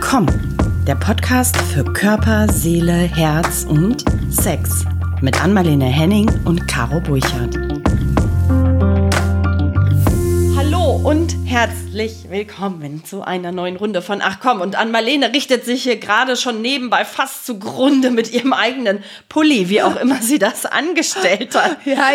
Komm, der Podcast für Körper, Seele, Herz und Sex mit Ann-Marlene Henning und Caro Burchardt. Hallo und herzlich willkommen zu einer neuen Runde von Ach komm. Und Ann-Marlene richtet sich hier gerade schon nebenbei fast zugrunde mit ihrem eigenen Pulli, wie auch immer sie das angestellt hat. Ja,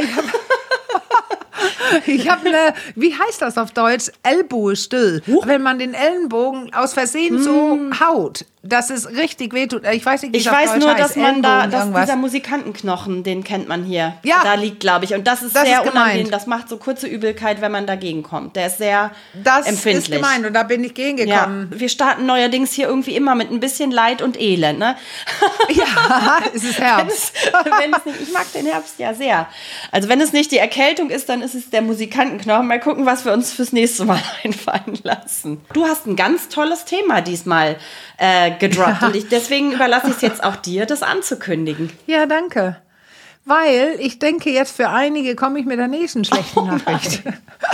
ich habe eine, wie heißt das auf Deutsch? Ellbogenstüll. Wenn man den Ellenbogen aus Versehen so haut, dass es richtig wehtut. Ich weiß nicht, wie es auf Deutsch heißt. Ich weiß nur, dass man da, dieser Musikantenknochen, den kennt man hier. Ja. Da liegt, glaube ich. Und das ist sehr unangenehm. Das macht so kurze Übelkeit, wenn man dagegen kommt. Der ist sehr empfindlich. Das ist gemeint und da bin ich gegengekommen. Ja. Wir starten neuerdings hier irgendwie immer mit ein bisschen Leid und Elend, ne? Ja, es ist Herbst. Ich mag den Herbst ja sehr. Also wenn es nicht die Erkältung ist, dann ist es der Musikantenknochen. Mal gucken, was wir uns fürs nächste Mal einfallen lassen. Du hast ein ganz tolles Thema diesmal gedroppt. Ja. Und deswegen überlasse ich es jetzt auch dir, das anzukündigen. Ja, danke. Weil ich denke, jetzt für einige komme ich mit der nächsten schlechten Nachricht.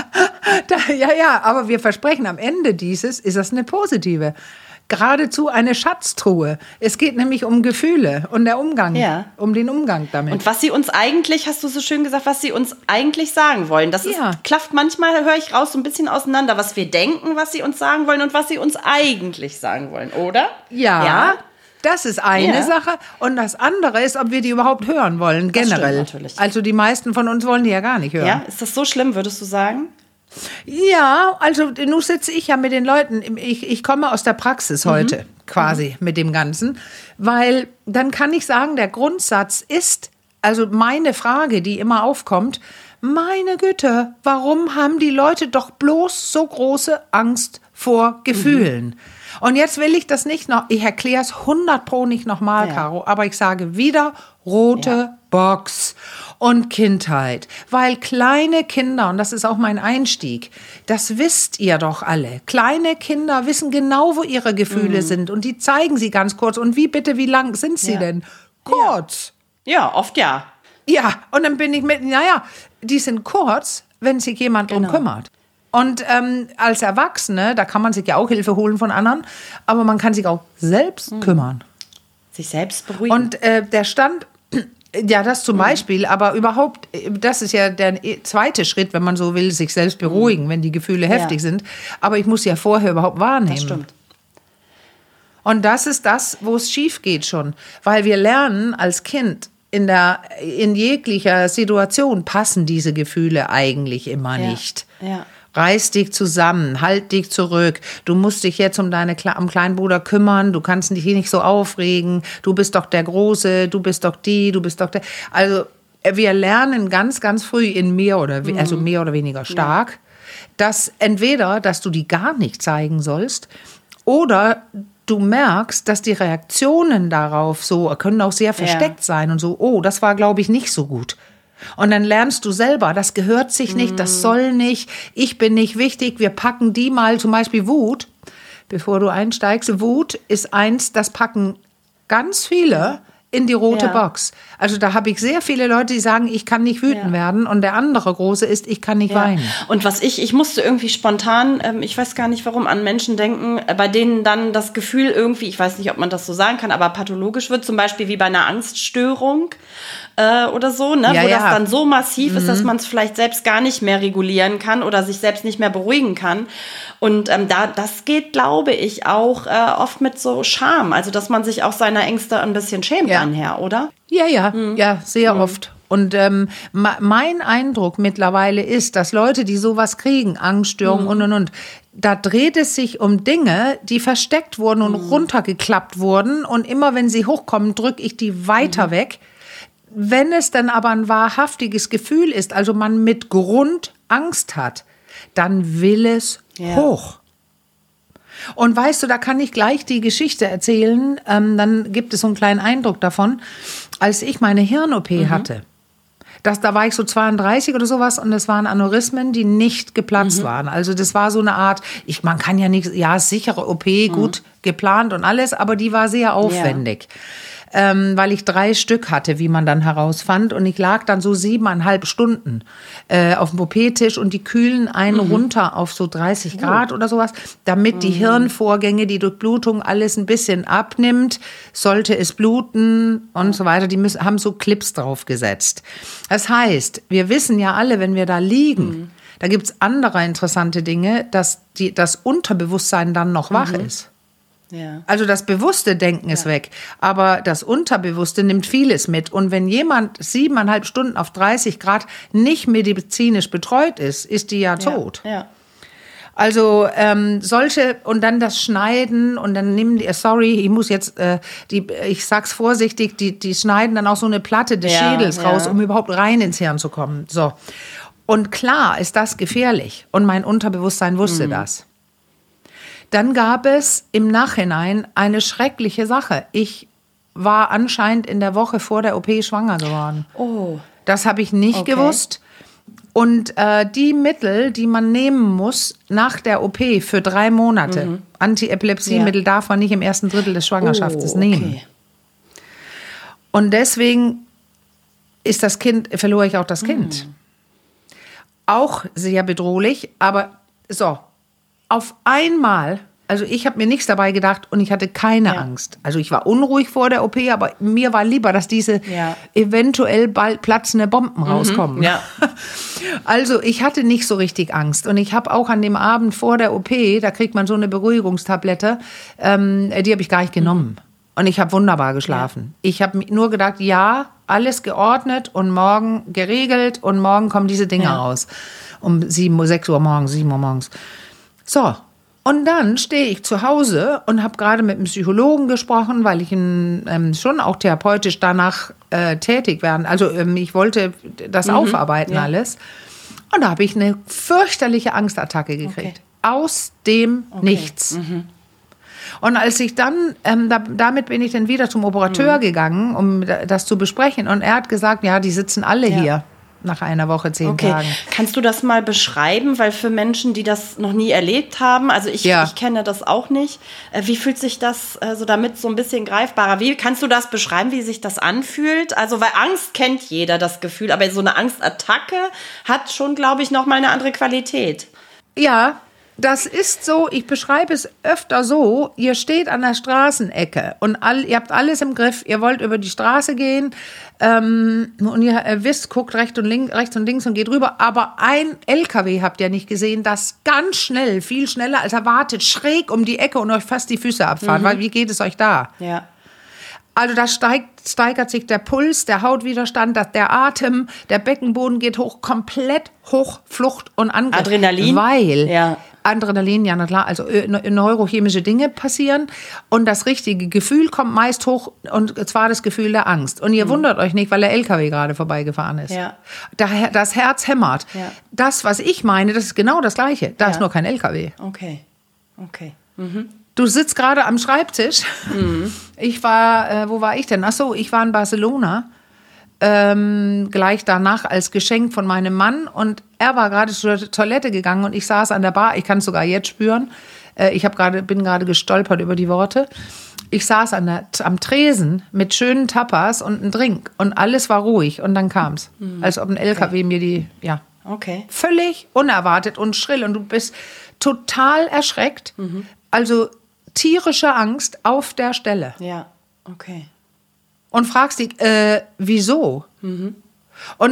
Aber wir versprechen, am Ende dieses ist das eine positive. Geradezu eine Schatztruhe. Es geht nämlich um Gefühle und der Umgang, um den Umgang damit. Und was sie uns eigentlich, hast du so schön gesagt, was sie uns eigentlich sagen wollen. Das klafft manchmal, höre ich raus, so ein bisschen auseinander, was wir denken, was sie uns sagen wollen und was sie uns eigentlich sagen wollen, oder? Ja. Das ist eine Sache. Und das andere ist, ob wir die überhaupt hören wollen, generell. Das stimmt natürlich. Also die meisten von uns wollen die ja gar nicht hören. Ja, ist das so schlimm, würdest du sagen? Ja, also nun sitze ich ja mit den Leuten, ich komme aus der Praxis heute quasi mit dem Ganzen, weil dann kann ich sagen, der Grundsatz ist, also meine Frage, die immer aufkommt, meine Güte, warum haben die Leute doch bloß so große Angst vor Gefühlen? Und jetzt will ich das nicht noch, ich erkläre es 100% nicht nochmal, Caro, aber ich sage wieder rote Box und Kindheit. Weil kleine Kinder, und das ist auch mein Einstieg, das wisst ihr doch alle, kleine Kinder wissen genau, wo ihre Gefühle sind und die zeigen sie ganz kurz. Und wie lang sind sie denn? Kurz. Ja, oft ja. Ja, und dann bin ich die sind kurz, wenn sich jemand drum kümmert. Und als Erwachsene, da kann man sich ja auch Hilfe holen von anderen, aber man kann sich auch selbst kümmern. Sich selbst beruhigen. Und der Stand, das zum Beispiel, aber überhaupt, das ist ja der zweite Schritt, wenn man so will, sich selbst beruhigen, wenn die Gefühle heftig sind. Aber ich muss ja vorher überhaupt wahrnehmen. Das stimmt. Und das ist das, wo es schief geht schon. Weil wir lernen als Kind, in jeglicher Situation passen diese Gefühle eigentlich immer nicht. Ja. Reiß dich zusammen, halt dich zurück. Du musst dich jetzt um deinen kleinen Bruder kümmern. Du kannst dich nicht so aufregen. Du bist doch der Große, du bist doch du bist doch der. Also wir lernen ganz, ganz früh mehr oder weniger stark, dass du die gar nicht zeigen sollst oder du merkst, dass die Reaktionen darauf können auch sehr versteckt sein und so, oh, das war, glaube ich, nicht so gut. Und dann lernst du selber, das gehört sich nicht, das soll nicht, ich bin nicht wichtig, wir packen die mal, zum Beispiel Wut, bevor du einsteigst, Wut ist eins, das packen ganz viele in die rote Box. Also da habe ich sehr viele Leute, die sagen, ich kann nicht wütend werden und der andere große ist, ich kann nicht weinen. Und ich musste irgendwie spontan, ich weiß gar nicht warum, an Menschen denken, bei denen dann das Gefühl irgendwie, ich weiß nicht, ob man das so sagen kann, aber pathologisch wird, zum Beispiel wie bei einer Angststörung oder so, ne? Wo das dann so massiv ist, dass man es vielleicht selbst gar nicht mehr regulieren kann oder sich selbst nicht mehr beruhigen kann. Und das geht, glaube ich, auch oft mit so Scham, also dass man sich auch seiner Ängste ein bisschen schämt anher, oder? Ja, sehr oft. Und mein Eindruck mittlerweile ist, dass Leute, die sowas kriegen, Angststörungen und, da dreht es sich um Dinge, die versteckt wurden und runtergeklappt wurden. Und immer wenn sie hochkommen, drücke ich die weiter weg. Wenn es dann aber ein wahrhaftiges Gefühl ist, also man mit Grund Angst hat, dann will es hoch. Und weißt du, da kann ich gleich die Geschichte erzählen, dann gibt es so einen kleinen Eindruck davon, als ich meine Hirn-OP hatte. Da war ich so 32 oder sowas und es waren Aneurysmen, die nicht geplatzt waren. Also das war so eine Art, man kann ja nicht, sichere OP, gut geplant und alles, aber die war sehr aufwendig. weil ich 3 Stück hatte, wie man dann herausfand. Und ich lag dann so 7,5 Stunden auf dem OP-Tisch und die kühlen einen runter auf so 30 Grad oder sowas, damit die Hirnvorgänge, die Durchblutung, alles ein bisschen abnimmt, sollte es bluten und so weiter. Die haben so Clips draufgesetzt. Das heißt, wir wissen ja alle, wenn wir da liegen, da gibt's andere interessante Dinge, dass das Unterbewusstsein dann noch wach ist. Ja. Also das bewusste Denken ist weg, aber das Unterbewusste nimmt vieles mit. Und wenn jemand 7,5 Stunden auf 30 Grad nicht medizinisch betreut ist, ist die ja tot. Ja. Also solche und dann das Schneiden und dann nehmen die, sorry, ich muss jetzt, ich sag's vorsichtig, die schneiden dann auch so eine Platte des Schädels raus, um überhaupt rein ins Hirn zu kommen. So. Und klar ist das gefährlich und mein Unterbewusstsein wusste das. Dann gab es im Nachhinein eine schreckliche Sache. Ich war anscheinend in der Woche vor der OP schwanger geworden. Oh. Das habe ich nicht gewusst. Und die Mittel, die man nehmen muss nach der OP für 3 Monate, Antiepilepsiemittel darf man nicht im ersten Drittel des Schwangerschafts nehmen. Und deswegen ist verlor ich auch das Kind. Auch sehr bedrohlich, aber so. Auf einmal, also ich habe mir nichts dabei gedacht und ich hatte keine Angst. Also ich war unruhig vor der OP, aber mir war lieber, dass diese eventuell bald platzende Bomben rauskommen. Ja. Also ich hatte nicht so richtig Angst. Und ich habe auch an dem Abend vor der OP, da kriegt man so eine Beruhigungstablette, die habe ich gar nicht genommen. Und ich habe wunderbar geschlafen. Ich habe nur gedacht, ja, alles geordnet und morgen geregelt und morgen kommen diese Dinge raus. Um 6 Uhr morgens, 7 Uhr morgens. So, und dann stehe ich zu Hause und habe gerade mit einem Psychologen gesprochen, weil ich schon auch therapeutisch danach tätig werden. Also ich wollte das aufarbeiten alles. Und da habe ich eine fürchterliche Angstattacke gekriegt. Aus dem Nichts. Und als ich dann, damit bin ich dann wieder zum Operateur gegangen, um das zu besprechen. Und er hat gesagt, ja, die sitzen alle hier. Nach einer Woche, 10 Tagen. Kannst du das mal beschreiben? Weil für Menschen, die das noch nie erlebt haben, also ich kenne das auch nicht. Wie fühlt sich das so damit so ein bisschen greifbarer? Wie kannst du das beschreiben, wie sich das anfühlt? Also, weil Angst kennt jeder, das Gefühl. Aber so eine Angstattacke hat schon, glaube ich, noch mal eine andere Qualität. Ja, das ist so, ich beschreibe es öfter so, ihr steht an der Straßenecke und ihr habt alles im Griff, ihr wollt über die Straße gehen und ihr wisst, guckt rechts und links und geht rüber, aber ein LKW habt ihr nicht gesehen, das ganz schnell, viel schneller als erwartet, schräg um die Ecke und euch fast die Füße abfahren, weil wie geht es euch da? Ja. Also da steigert sich der Puls, der Hautwiderstand, der Atem, der Beckenboden geht hoch, komplett hoch, Flucht und Angriff. Adrenalin? Weil Adrenalin, ja na klar, also neurochemische Dinge passieren und das richtige Gefühl kommt meist hoch und zwar das Gefühl der Angst. Und ihr wundert euch nicht, weil der LKW gerade vorbeigefahren ist. Ja. Das Herz hämmert. Ja. Das, was ich meine, das ist genau das Gleiche. Da ist nur kein LKW. Okay. Mhm. Du sitzt gerade am Schreibtisch. Ich war, wo war ich denn? Ach so, ich war in Barcelona. Gleich danach als Geschenk von meinem Mann. Und er war gerade zur Toilette gegangen und ich saß an der Bar. Ich kann es sogar jetzt spüren. Bin gerade gestolpert über die Worte. Ich saß am Tresen mit schönen Tapas und einem Drink. Und alles war ruhig. Und dann kam's. Als ob ein LKW mir völlig unerwartet und schrill. Und du bist total erschreckt. Also tierische Angst auf der Stelle. Ja, okay. Und fragst dich, wieso? Und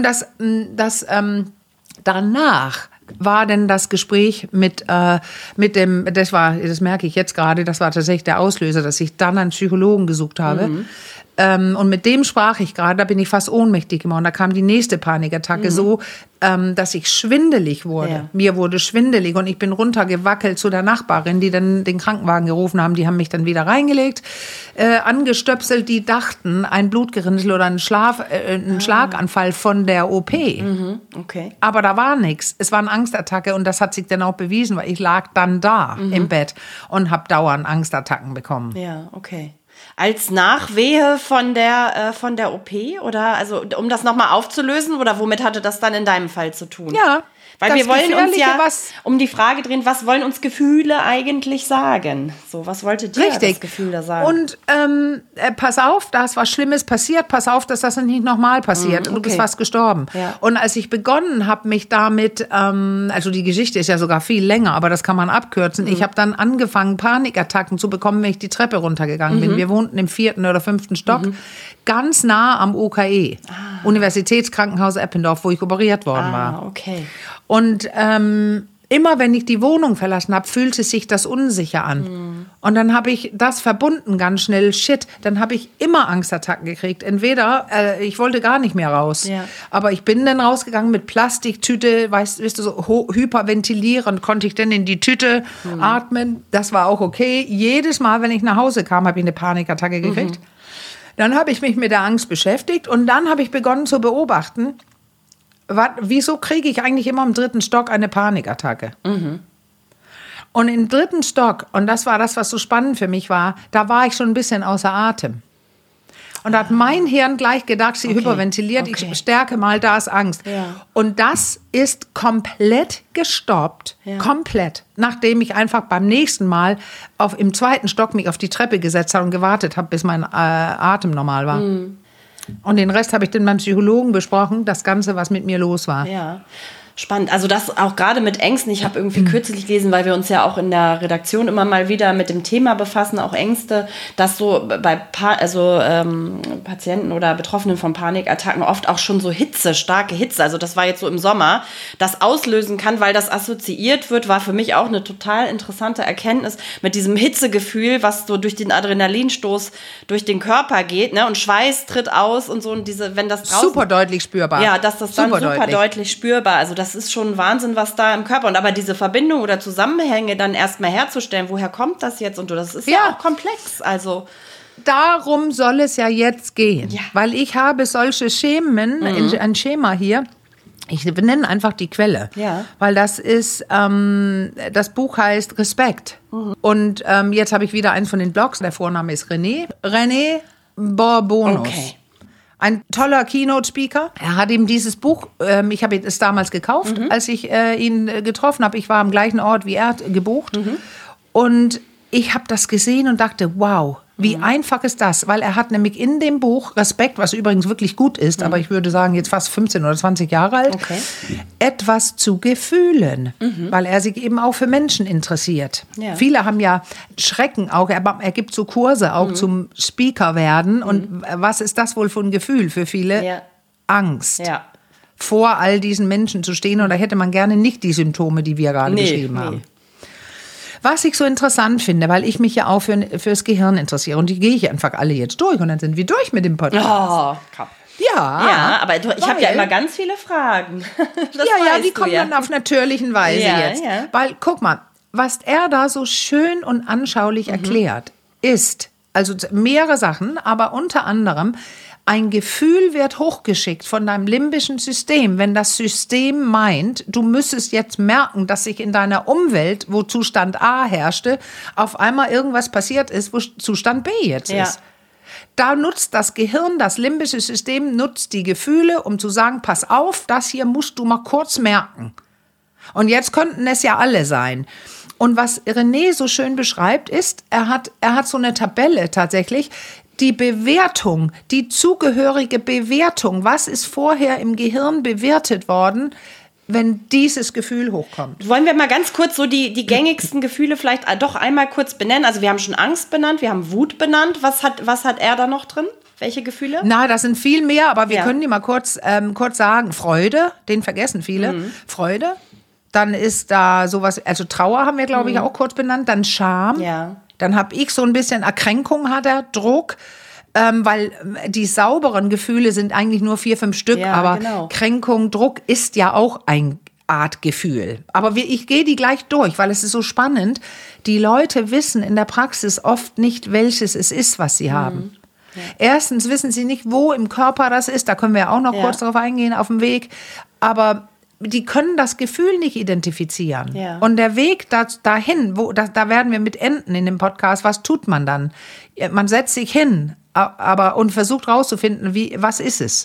danach war denn das Gespräch mit dem, das merke ich jetzt gerade, das war tatsächlich der Auslöser, dass ich dann einen Psychologen gesucht habe. Und mit dem sprach ich gerade, da bin ich fast ohnmächtig geworden. Da kam die nächste Panikattacke so, dass ich schwindelig wurde. Ja. Mir wurde schwindelig und ich bin runtergewackelt zu der Nachbarin, die dann den Krankenwagen gerufen haben. Die haben mich dann wieder reingelegt, angestöpselt. Die dachten, ein Blutgerinnsel oder ein Schlaganfall von der OP. Okay. Aber da war nichts. Es war eine Angstattacke und das hat sich dann auch bewiesen, weil ich lag dann da im Bett und habe dauernd Angstattacken bekommen. Ja, okay. Als Nachwehe von der OP oder also um das nochmal aufzulösen oder womit hatte das dann in deinem Fall zu tun? Ja, Weil wir wollen uns ja um die Frage drehen, was wollen uns Gefühle eigentlich sagen? So, was wollte dir das Gefühl da sagen? Und pass auf, da ist was Schlimmes passiert, pass auf, dass das nicht nochmal passiert und du bist fast gestorben. Ja. Und als ich begonnen habe, mich damit, also die Geschichte ist ja sogar viel länger, aber das kann man abkürzen. Ich habe dann angefangen, Panikattacken zu bekommen, wenn ich die Treppe runtergegangen bin. Wir wohnten im 4. oder 5. Stock, ganz nah am OKE, Universitätskrankenhaus Eppendorf, wo ich operiert worden war. Okay. Und immer wenn ich die Wohnung verlassen habe, fühlte sich das unsicher an. Und dann habe ich das verbunden ganz schnell. Dann habe ich immer Angstattacken gekriegt. Entweder, ich wollte gar nicht mehr raus. Ja. Aber ich bin dann rausgegangen mit Plastiktüte, weißt du, so hyperventilierend konnte ich dann in die Tüte atmen. Das war auch okay. Jedes Mal, wenn ich nach Hause kam, habe ich eine Panikattacke gekriegt. Dann habe ich mich mit der Angst beschäftigt und dann habe ich begonnen zu beobachten, wieso kriege ich eigentlich immer im 3. Stock eine Panikattacke? Und im 3. Stock, und das war das, was so spannend für mich war, da war ich schon ein bisschen außer Atem. Und da hat mein Hirn gleich gedacht, sie hyperventiliert, ich stärke mal, da ist Angst. Ja. Und das ist komplett gestoppt, komplett, nachdem ich einfach beim nächsten Mal im 2. Stock mich auf die Treppe gesetzt habe und gewartet habe, bis mein Atem normal war. Und den Rest habe ich dann beim Psychologen besprochen, das Ganze, was mit mir los war. Ja, spannend. Also das auch gerade mit Ängsten. Ich habe irgendwie kürzlich gelesen, weil wir uns ja auch in der Redaktion immer mal wieder mit dem Thema befassen, auch Ängste, dass so bei Patienten oder Betroffenen von Panikattacken oft auch schon so starke Hitze, also das war jetzt so im Sommer, das auslösen kann, weil das assoziiert wird, war für mich auch eine total interessante Erkenntnis mit diesem Hitzegefühl, was so durch den Adrenalinstoß durch den Körper geht, ne? Und Schweiß tritt aus und so, und wenn das draußen... Super deutlich spürbar. Ja, dass das dann super deutlich spürbar, also das ist schon Wahnsinn, was da im Körper, und aber diese Verbindung oder Zusammenhänge dann erstmal herzustellen, woher kommt das jetzt, und das ist ja auch komplex, also... Darum soll es ja jetzt gehen, weil ich habe solche Schemen, ein Schema hier, ich benenne einfach die Quelle, weil das ist, das Buch heißt Respekt. Und jetzt habe ich wieder eins von den Blogs, der Vorname ist René Bourbonus. Okay. Ein toller Keynote-Speaker. Er hat eben dieses Buch, ich habe es damals gekauft, als ich ihn getroffen habe. Ich war am gleichen Ort wie er gebucht. Und ich habe das gesehen und dachte, wow, wie einfach ist das? Weil er hat nämlich in dem Buch Respekt, was übrigens wirklich gut ist, aber ich würde sagen jetzt fast 15 oder 20 Jahre alt, etwas zu Gefühlen, weil er sich eben auch für Menschen interessiert. Ja. Viele haben ja Schrecken auch, er gibt so Kurse auch zum Speaker werden, und was ist das wohl für ein Gefühl für viele? Ja. Angst. Ja. Vor all diesen Menschen zu stehen, und da hätte man gerne nicht die Symptome, die wir gerade beschrieben haben. Was ich so interessant finde, weil ich mich ja auch fürs Gehirn interessiere, und die gehe ich einfach alle jetzt durch, und dann sind wir durch mit dem Podcast. Oh, ja, aber ich habe ja immer ganz viele Fragen. Die kommen dann auf natürlichen Weise jetzt. Ja. Weil, guck mal, was er da so schön und anschaulich erklärt, ist, also mehrere Sachen, aber unter anderem, ein Gefühl wird hochgeschickt von deinem limbischen System, wenn das System meint, du müsstest jetzt merken, dass sich in deiner Umwelt, wo Zustand A herrschte, auf einmal irgendwas passiert ist, wo Zustand B jetzt ist. Da nutzt das Gehirn, das limbische System, nutzt die Gefühle, um zu sagen, pass auf, das hier musst du mal kurz merken. Und jetzt könnten es ja alle sein. Und was René so schön beschreibt, ist, er hat so eine Tabelle tatsächlich, die Bewertung, die zugehörige Bewertung, was ist vorher im Gehirn bewertet worden, wenn dieses Gefühl hochkommt. Wollen wir mal ganz kurz so die gängigsten Gefühle vielleicht doch einmal kurz benennen? Also wir haben schon Angst benannt, wir haben Wut benannt. Was hat er da noch drin? Welche Gefühle? Na, das sind viel mehr, aber wir können die mal kurz sagen. Freude, den vergessen viele. Freude. Dann ist da sowas, also Trauer haben wir, glaube ich, auch kurz benannt. Dann Scham. Ja. Dann habe ich so ein bisschen Erkränkung, hat er, Druck, weil die sauberen Gefühle sind eigentlich nur 4, 5 Stück, aber Kränkung, Druck ist ja auch ein Art Gefühl. Aber ich gehe die gleich durch, weil es ist so spannend. Die Leute wissen in der Praxis oft nicht, welches es ist, was sie haben. Ja. Erstens wissen sie nicht, wo im Körper das ist, da können wir auch noch kurz drauf eingehen auf dem Weg, aber die können das Gefühl nicht identifizieren. Ja. Und der Weg dahin, da werden wir mit enden in dem Podcast, was tut man dann? Man setzt sich hin und versucht rauszufinden, was ist es?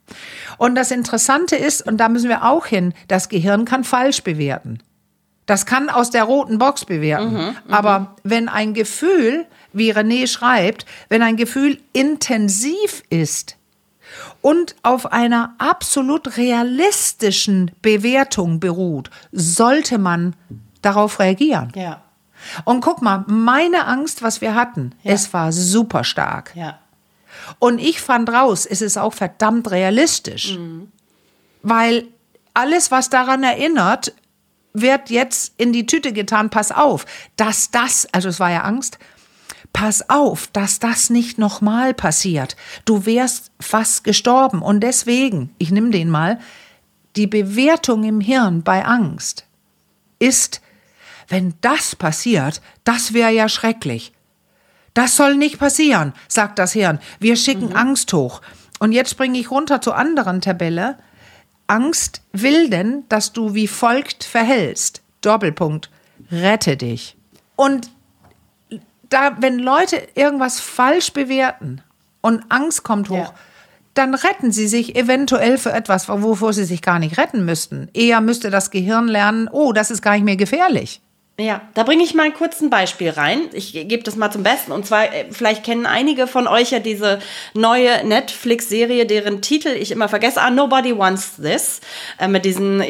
Und das Interessante ist, und da müssen wir auch hin, das Gehirn kann falsch bewerten. Das kann aus der roten Box bewerten. Aber wenn ein Gefühl, wie René schreibt, wenn ein Gefühl intensiv ist und auf einer absolut realistischen Bewertung beruht, sollte man darauf reagieren. Ja. Und guck mal, meine Angst, was wir hatten, es war super stark. Ja. Und ich fand raus, es ist auch verdammt realistisch. Weil alles, was daran erinnert, wird jetzt in die Tüte getan. Pass auf, dass das, also es war ja Angst, pass auf, dass das nicht nochmal passiert. Du wärst fast gestorben. Und deswegen, ich nehme den mal, die Bewertung im Hirn bei Angst ist, wenn das passiert, das wäre ja schrecklich. Das soll nicht passieren, sagt das Hirn. Wir schicken Angst hoch. Und jetzt springe ich runter zur anderen Tabelle. Angst will denn, dass du wie folgt verhältst. Doppelpunkt. Rette dich. Und da, wenn Leute irgendwas falsch bewerten und Angst kommt hoch, dann retten sie sich eventuell für etwas, wovor sie sich gar nicht retten müssten. Eher müsste das Gehirn lernen, oh, das ist gar nicht mehr gefährlich. Ja, da bringe ich mal kurz ein Beispiel rein. Ich gebe das mal zum Besten. Und zwar, vielleicht kennen einige von euch ja diese neue Netflix-Serie, deren Titel ich immer vergesse. Nobody Wants This. Mit diesen,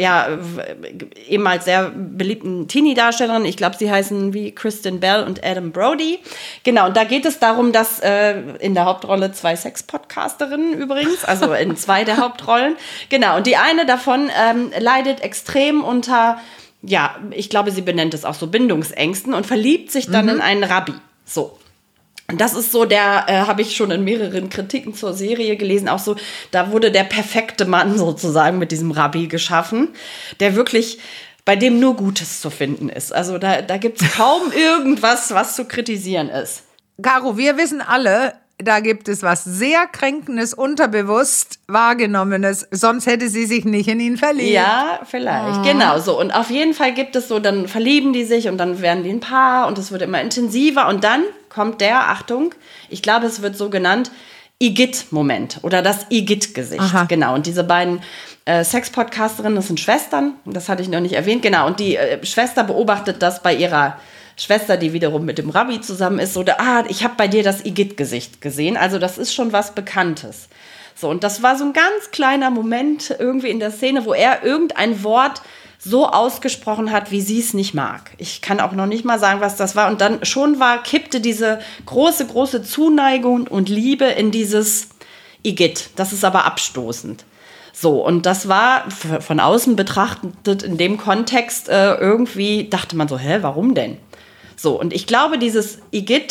ehemals sehr beliebten Teenie-Darstellerinnen. Ich glaube, sie heißen wie Kristen Bell und Adam Brody. Genau, und da geht es darum, dass in der Hauptrolle 2 Sex-Podcasterinnen übrigens, also in 2 der Hauptrollen. Genau, und die eine davon leidet extrem unter... Ja, ich glaube, sie benennt es auch so Bindungsängsten und verliebt sich dann in einen Rabbi. So. Und das ist so habe ich schon in mehreren Kritiken zur Serie gelesen, auch so, da wurde der perfekte Mann sozusagen mit diesem Rabbi geschaffen, der wirklich, bei dem nur Gutes zu finden ist. Also da gibt es kaum irgendwas, was zu kritisieren ist. Caro, wir wissen alle, da gibt es was sehr Kränkendes, unterbewusst wahrgenommenes, sonst hätte sie sich nicht in ihn verliebt. Ja, vielleicht, genau so. Und auf jeden Fall gibt es so, dann verlieben die sich und dann werden die ein Paar und es wird immer intensiver und dann kommt Achtung, ich glaube, es wird so genannt, Igitt-Moment oder das Igitt-Gesicht. Aha. Genau, und diese beiden Sex-Podcasterinnen, das sind Schwestern, das hatte ich noch nicht erwähnt, genau, und die Schwester beobachtet das bei ihrer Schwester, die wiederum mit dem Rabbi zusammen ist, so, ich habe bei dir das Igitt-Gesicht gesehen. Also das ist schon was Bekanntes. So, und das war so ein ganz kleiner Moment irgendwie in der Szene, wo er irgendein Wort so ausgesprochen hat, wie sie es nicht mag. Ich kann auch noch nicht mal sagen, was das war. Und dann schon kippte diese große, große Zuneigung und Liebe in dieses Igitt. Das ist aber abstoßend. So, und das war von außen betrachtet in dem Kontext irgendwie, dachte man so, warum denn? So, und ich glaube, dieses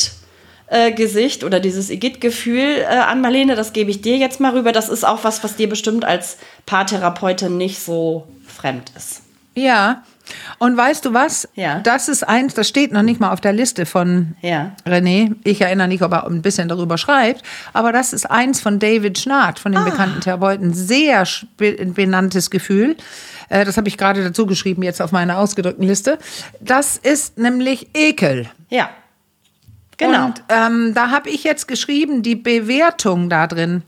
Igitt-Gesicht oder dieses Igitt-Gefühl an Marlene, das gebe ich dir jetzt mal rüber, das ist auch was dir bestimmt als Paartherapeutin nicht so fremd ist. Ja, und weißt du was? Ja. Das ist eins, das steht noch nicht mal auf der Liste von René. Ich erinnere nicht, ob er ein bisschen darüber schreibt, aber das ist eins von David Schnarrt, von dem bekannten Therapeuten. Sehr benanntes Gefühl. Das habe ich gerade dazu geschrieben, jetzt auf meiner ausgedrückten Liste. Das ist nämlich Ekel. Ja, genau. Und da habe ich jetzt geschrieben, die Bewertung da drin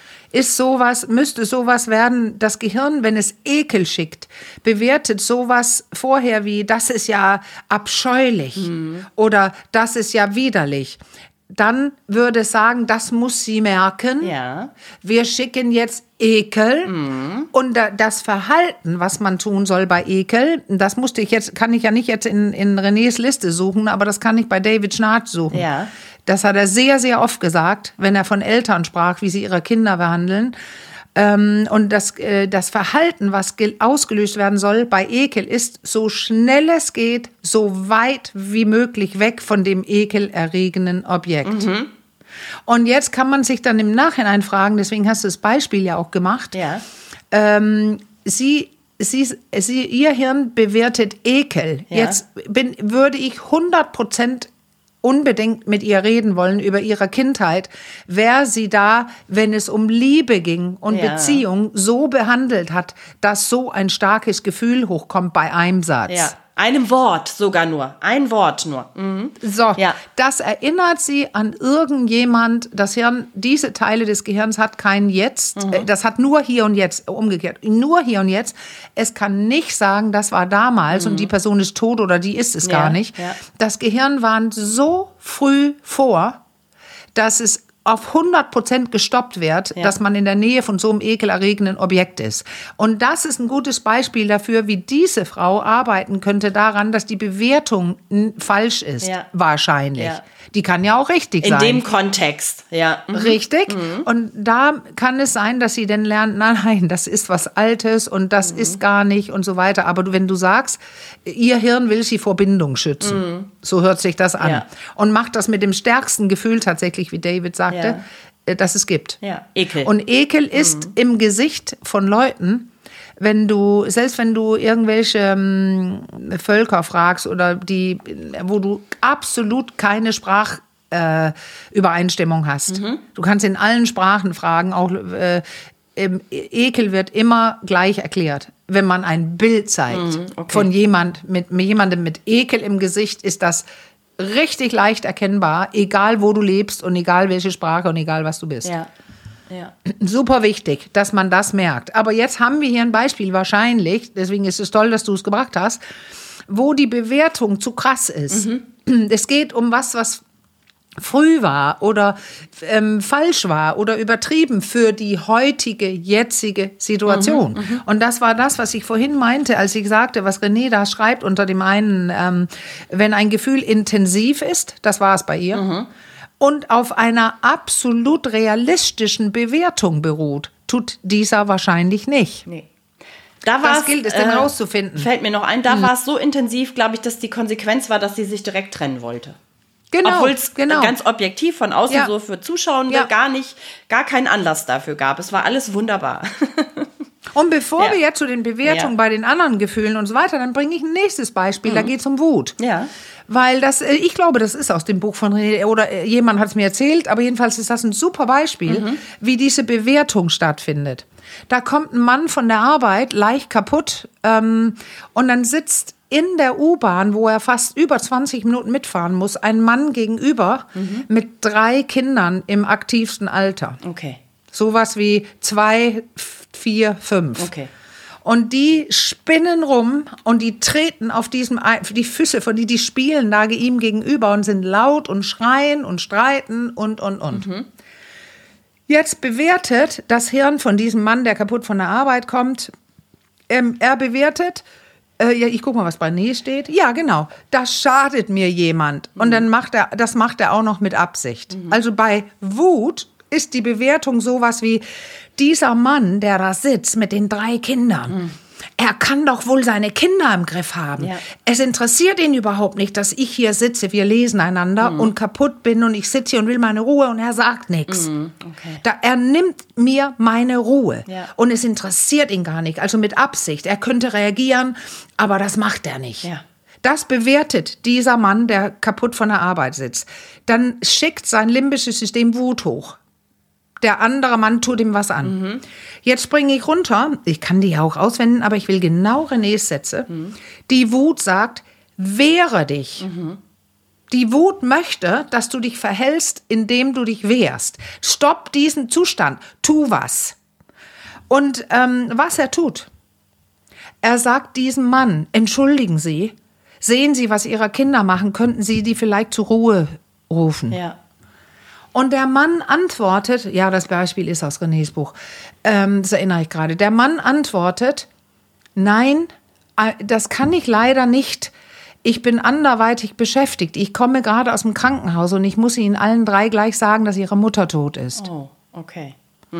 müsste sowas werden, das Gehirn, wenn es Ekel schickt, bewertet sowas vorher wie, das ist ja abscheulich oder das ist ja widerlich. Dann würde es sagen, das muss sie merken. Ja. Wir schicken jetzt Ekel und das Verhalten, was man tun soll bei Ekel, das kann ich ja nicht jetzt in Renés Liste suchen, aber das kann ich bei David Schnarrt suchen. Ja. Das hat er sehr, sehr oft gesagt, wenn er von Eltern sprach, wie sie ihre Kinder behandeln. Und das Verhalten, was ausgelöst werden soll bei Ekel, ist, so schnell es geht, so weit wie möglich weg von dem ekelerregenden Objekt. Und jetzt kann man sich dann im Nachhinein fragen, deswegen hast du das Beispiel ja auch gemacht, ja. Ihr Hirn bewertet Ekel. Ja. Jetzt würde ich 100% unbedingt mit ihr reden wollen über ihre Kindheit, wer sie da, wenn es um Liebe ging und Beziehung, so behandelt hat, dass so ein starkes Gefühl hochkommt bei einem Satz. Ja. Einem Wort sogar nur. Ein Wort nur. Mhm. So, Ja. das erinnert sie an irgendjemand. Das Hirn, diese Teile des Gehirns hat kein Jetzt. Das hat nur hier und jetzt, umgekehrt. Nur hier und jetzt. Es kann nicht sagen, das war damals und die Person ist tot oder die ist es gar nicht. Ja. Das Gehirn warnt so früh vor, dass es auf 100% gestoppt wird, dass man in der Nähe von so einem ekelerregenden Objekt ist. Und das ist ein gutes Beispiel dafür, wie diese Frau arbeiten könnte daran, dass die Bewertung falsch ist. Ja. Wahrscheinlich. Ja. Die kann ja auch richtig In sein. dem Kontext, ja. Mhm. Richtig. Und da kann es sein, dass sie dann lernt, nein, das ist was Altes und das ist gar nicht und so weiter. Aber wenn du sagst, ihr Hirn will sie vor Bindung schützen, so hört sich das an. Ja. Und macht das mit dem stärksten Gefühl tatsächlich, wie David sagte, das es gibt. Ja, Ekel. Und Ekel ist im Gesicht von Leuten, selbst wenn du irgendwelche Völker fragst oder wo du absolut keine Sprachübereinstimmung hast. Du kannst in allen Sprachen fragen, auch Ekel wird immer gleich erklärt. Wenn man ein Bild zeigt von jemandem mit Ekel im Gesicht, ist das richtig leicht erkennbar, egal wo du lebst und egal welche Sprache und egal was du bist. Ja. Ja. Super wichtig, dass man das merkt. Aber jetzt haben wir hier ein Beispiel wahrscheinlich, deswegen ist es toll, dass du es gebracht hast, wo die Bewertung zu krass ist. Es geht um was früh war oder falsch war oder übertrieben für die heutige, jetzige Situation. Und das war das, was ich vorhin meinte, als ich sagte, was René da schreibt unter dem einen, wenn ein Gefühl intensiv ist, das war es bei ihr, und auf einer absolut realistischen Bewertung beruht, tut dieser wahrscheinlich nicht. Nee. Das gilt es denn rauszufinden. Fällt mir noch ein, da war es so intensiv, glaube ich, dass die Konsequenz war, dass sie sich direkt trennen wollte. Genau, Obwohl es ganz objektiv von außen so für Zuschauende gar keinen Anlass dafür gab. Es war alles wunderbar. Und bevor wir jetzt zu den Bewertungen bei den anderen Gefühlen und so weiter, dann bringe ich ein nächstes Beispiel. Da geht es um Wut. Ja. Weil ich glaube, das ist aus dem Buch von René, oder jemand hat es mir erzählt, aber jedenfalls ist das ein super Beispiel, wie diese Bewertung stattfindet. Da kommt ein Mann von der Arbeit, leicht kaputt, und dann sitzt in der U-Bahn, wo er fast über 20 Minuten mitfahren muss, ein Mann gegenüber mit 3 Kindern im aktivsten Alter. Okay. Sowas wie 2, 4, 5. Okay. Und die spinnen rum und die treten auf die Füße von die spielen da ihm gegenüber und sind laut und schreien und streiten und. Jetzt bewertet das Hirn von diesem Mann, der kaputt von der Arbeit kommt, er bewertet, ich guck mal, was bei René steht. Ja, genau, das schadet mir jemand. Und dann macht er auch noch mit Absicht. Also bei Wut ist die Bewertung sowas wie, dieser Mann, der da sitzt mit den 3 Kindern, er kann doch wohl seine Kinder im Griff haben. Ja. Es interessiert ihn überhaupt nicht, dass ich hier sitze, wir lesen einander und kaputt bin und ich sitze hier und will meine Ruhe und er sagt nichts. Okay. Er nimmt mir meine Ruhe und es interessiert ihn gar nicht, also mit Absicht. Er könnte reagieren, aber das macht er nicht. Ja. Das bewertet dieser Mann, der kaputt von der Arbeit sitzt. Dann schickt sein limbisches System Wut hoch. Der andere Mann tut ihm was an. Jetzt springe ich runter. Ich kann die ja auch auswenden, aber ich will genau Renés Sätze. Die Wut sagt, wehre dich. Die Wut möchte, dass du dich verhältst, indem du dich wehrst. Stopp diesen Zustand. Tu was. Und was er tut. Er sagt diesem Mann, entschuldigen Sie, sehen Sie, was Ihre Kinder machen, könnten Sie die vielleicht zur Ruhe rufen. Ja. Und der Mann antwortet, ja, das Beispiel ist aus Renés Buch, das erinnere ich gerade. Der Mann antwortet, nein, das kann ich leider nicht. Ich bin anderweitig beschäftigt. Ich komme gerade aus dem Krankenhaus und ich muss Ihnen allen 3 gleich sagen, dass Ihre Mutter tot ist. Oh, okay.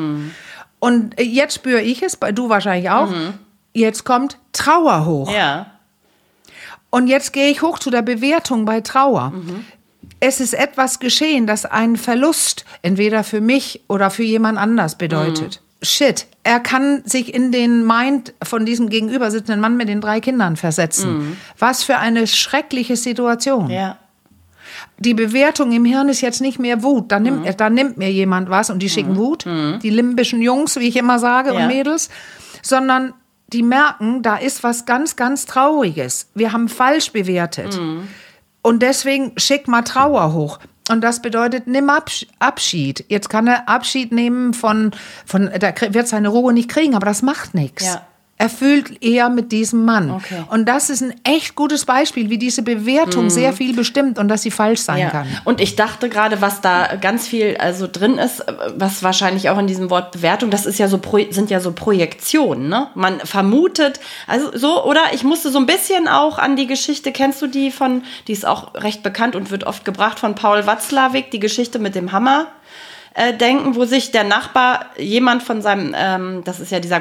Und jetzt spüre ich es, du wahrscheinlich auch, jetzt kommt Trauer hoch. Ja. Und jetzt gehe ich hoch zu der Bewertung bei Trauer. Es ist etwas geschehen, das einen Verlust entweder für mich oder für jemand anders bedeutet. Shit, er kann sich in den Mind von diesem gegenüber sitzenden Mann mit den 3 Kindern versetzen. Was für eine schreckliche Situation. Ja. Die Bewertung im Hirn ist jetzt nicht mehr Wut. Da nimmt mir jemand was und die schicken Wut. Die limbischen Jungs, wie ich immer sage, und Mädels. Sondern die merken, da ist was ganz, ganz Trauriges. Wir haben falsch bewertet. Und deswegen schick mal Trauer hoch. Und das bedeutet, nimm Abschied. Jetzt kann er Abschied nehmen da wird seine Ruhe nicht kriegen, aber das macht nichts. Ja. Er fühlt eher mit diesem Mann. Okay. Und das ist ein echt gutes Beispiel, wie diese Bewertung sehr viel bestimmt und dass sie falsch sein kann. Und ich dachte gerade, was da ganz viel drin ist, was wahrscheinlich auch in diesem Wort Bewertung, das ist ja sind ja so Projektionen, ne? Man vermutet, also so, oder ich musste so ein bisschen auch an die Geschichte, kennst du die die ist auch recht bekannt und wird oft gebracht von Paul Watzlawick, die Geschichte mit dem Hammer. Denken, wo sich der Nachbar jemand von seinem, das ist ja dieser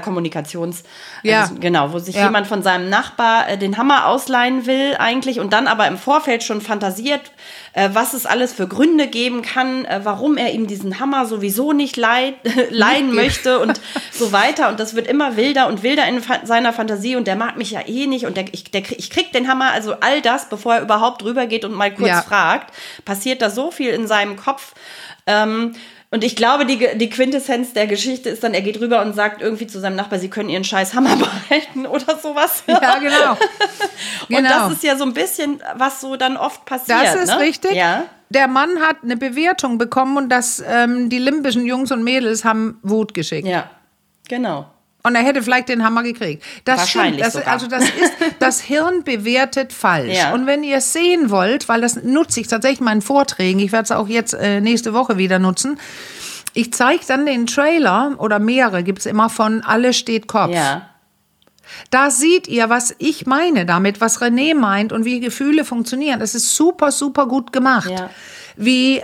wo sich jemand von seinem Nachbar den Hammer ausleihen will eigentlich und dann aber im Vorfeld schon fantasiert, was es alles für Gründe geben kann, warum er ihm diesen Hammer sowieso nicht leihen möchte und so weiter. Und das wird immer wilder und wilder in seiner Fantasie und der mag mich ja eh nicht und ich krieg den Hammer, also all das, bevor er überhaupt rübergeht und mal kurz fragt, passiert da so viel in seinem Kopf. Und ich glaube, die Quintessenz der Geschichte ist dann, er geht rüber und sagt irgendwie zu seinem Nachbar, sie können ihren scheiß Hammer behalten oder sowas. Ja, genau. Und das ist ja so ein bisschen, was so dann oft passiert. Das ist richtig. Ja. Der Mann hat eine Bewertung bekommen und die limbischen Jungs und Mädels haben Wut geschickt. Ja, genau. Und er hätte vielleicht den Hammer gekriegt. Das Wahrscheinlich stimmt. Also das Hirn bewertet falsch. Ja. Und wenn ihr es sehen wollt, weil das nutze ich tatsächlich in meinen Vorträgen, ich werde es auch jetzt nächste Woche wieder nutzen, ich zeige dann den Trailer, oder mehrere gibt es immer, von Alle steht Kopf. Ja. Da seht ihr, was ich meine damit, was René meint und wie Gefühle funktionieren. Das ist super, super gut gemacht. Ja. Wie,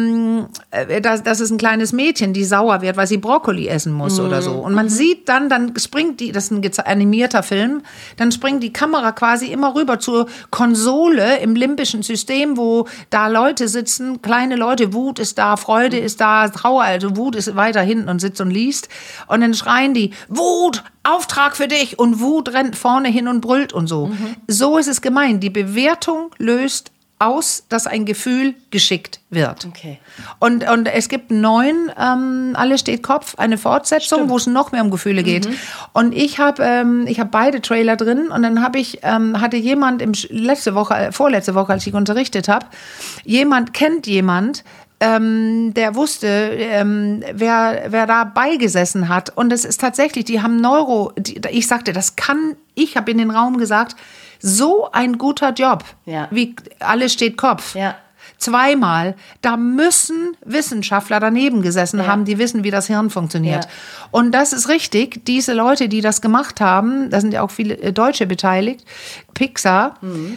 das ist ein kleines Mädchen, die sauer wird, weil sie Brokkoli essen muss oder so. Und man sieht dann springt das ist ein animierter Film, dann springt die Kamera quasi immer rüber zur Konsole im limbischen System, wo da Leute sitzen, kleine Leute, Wut ist da, Freude ist da, Trauer, also Wut ist weiter hinten und sitzt und liest. Und dann schreien die, Wut, Auftrag für dich, und Wut rennt vorne hin und brüllt und so. So ist es gemeint. Die Bewertung löst aus, dass ein Gefühl geschickt wird. Okay. Und es gibt 9, Alle steht Kopf, eine Fortsetzung, wo es noch mehr um Gefühle geht. Und ich habe beide Trailer drin und dann hatte jemand vorletzte Woche, als ich unterrichtet habe, kennt jemand, der wusste, wer da beigesessen hat. Und es ist tatsächlich, die haben ich sagte, ich habe in den Raum gesagt, so ein guter Job, wie Alle steht Kopf. Ja. 2-mal, da müssen Wissenschaftler daneben gesessen haben, die wissen, wie das Hirn funktioniert. Ja. Und das ist richtig, diese Leute, die das gemacht haben, da sind ja auch viele Deutsche beteiligt, Pixar,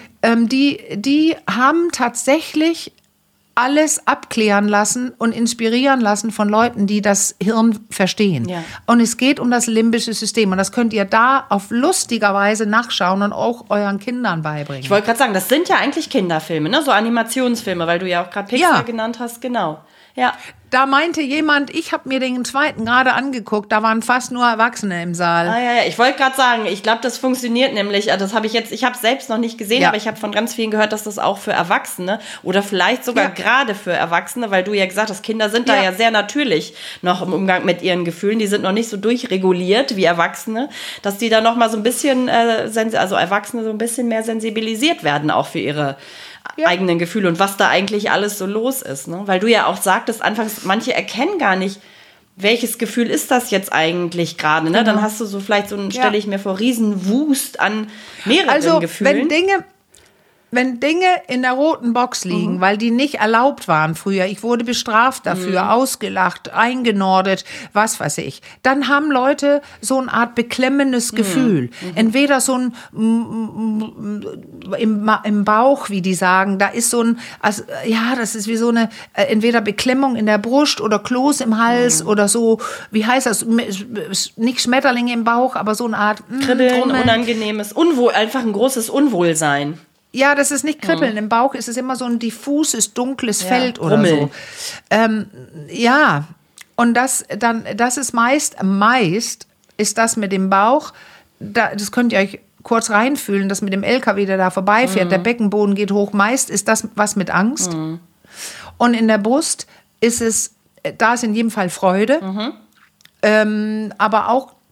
die haben tatsächlich alles abklären lassen und inspirieren lassen von Leuten, die das Hirn verstehen. Ja. Und es geht um das limbische System. Und das könnt ihr da auf lustiger Weise nachschauen und auch euren Kindern beibringen. Ich wollte gerade sagen, das sind ja eigentlich Kinderfilme, ne? So Animationsfilme, weil du ja auch gerade Pixar genannt hast. Genau. Ja. Da meinte jemand, ich habe mir den zweiten gerade angeguckt, da waren fast nur Erwachsene im Saal. Ja. Ich wollte gerade sagen, ich glaube, das funktioniert nämlich. Das habe ich habe es selbst noch nicht gesehen, aber ich habe von ganz vielen gehört, dass das auch für Erwachsene oder vielleicht sogar gerade für Erwachsene, weil du ja gesagt hast, Kinder sind da ja sehr natürlich noch im Umgang mit ihren Gefühlen, die sind noch nicht so durchreguliert wie Erwachsene, dass die da noch mal so ein bisschen, also Erwachsene so ein bisschen mehr sensibilisiert werden auch für ihre eigenen Gefühle und was da eigentlich alles so los ist. Ne? Weil du ja auch sagtest, anfangs, manche erkennen gar nicht, welches Gefühl ist das jetzt eigentlich gerade. Ne? Dann hast du so vielleicht stelle ich mir vor, Riesenwust an mehreren Gefühlen. Wenn Dinge in der roten Box liegen, weil die nicht erlaubt waren früher, ich wurde bestraft dafür, ausgelacht, eingenordet, was weiß ich, dann haben Leute so eine Art beklemmendes Gefühl. Entweder so ein im Bauch, wie die sagen, da ist so das ist wie so eine, entweder Beklemmung in der Brust oder Kloß im Hals oder so, wie heißt das, nicht Schmetterlinge im Bauch, aber so eine Art Kribbeln, unangenehmes, einfach ein großes Unwohlsein. Ja, das ist nicht Kribbeln. Im Bauch ist es immer so ein diffuses, dunkles Feld oder so. Und das ist meist ist das mit dem Bauch, das könnt ihr euch kurz reinfühlen, das mit dem LKW, der da vorbeifährt, der Beckenboden geht hoch, meist ist das was mit Angst. Und in der Brust ist in jedem Fall Freude, aber auch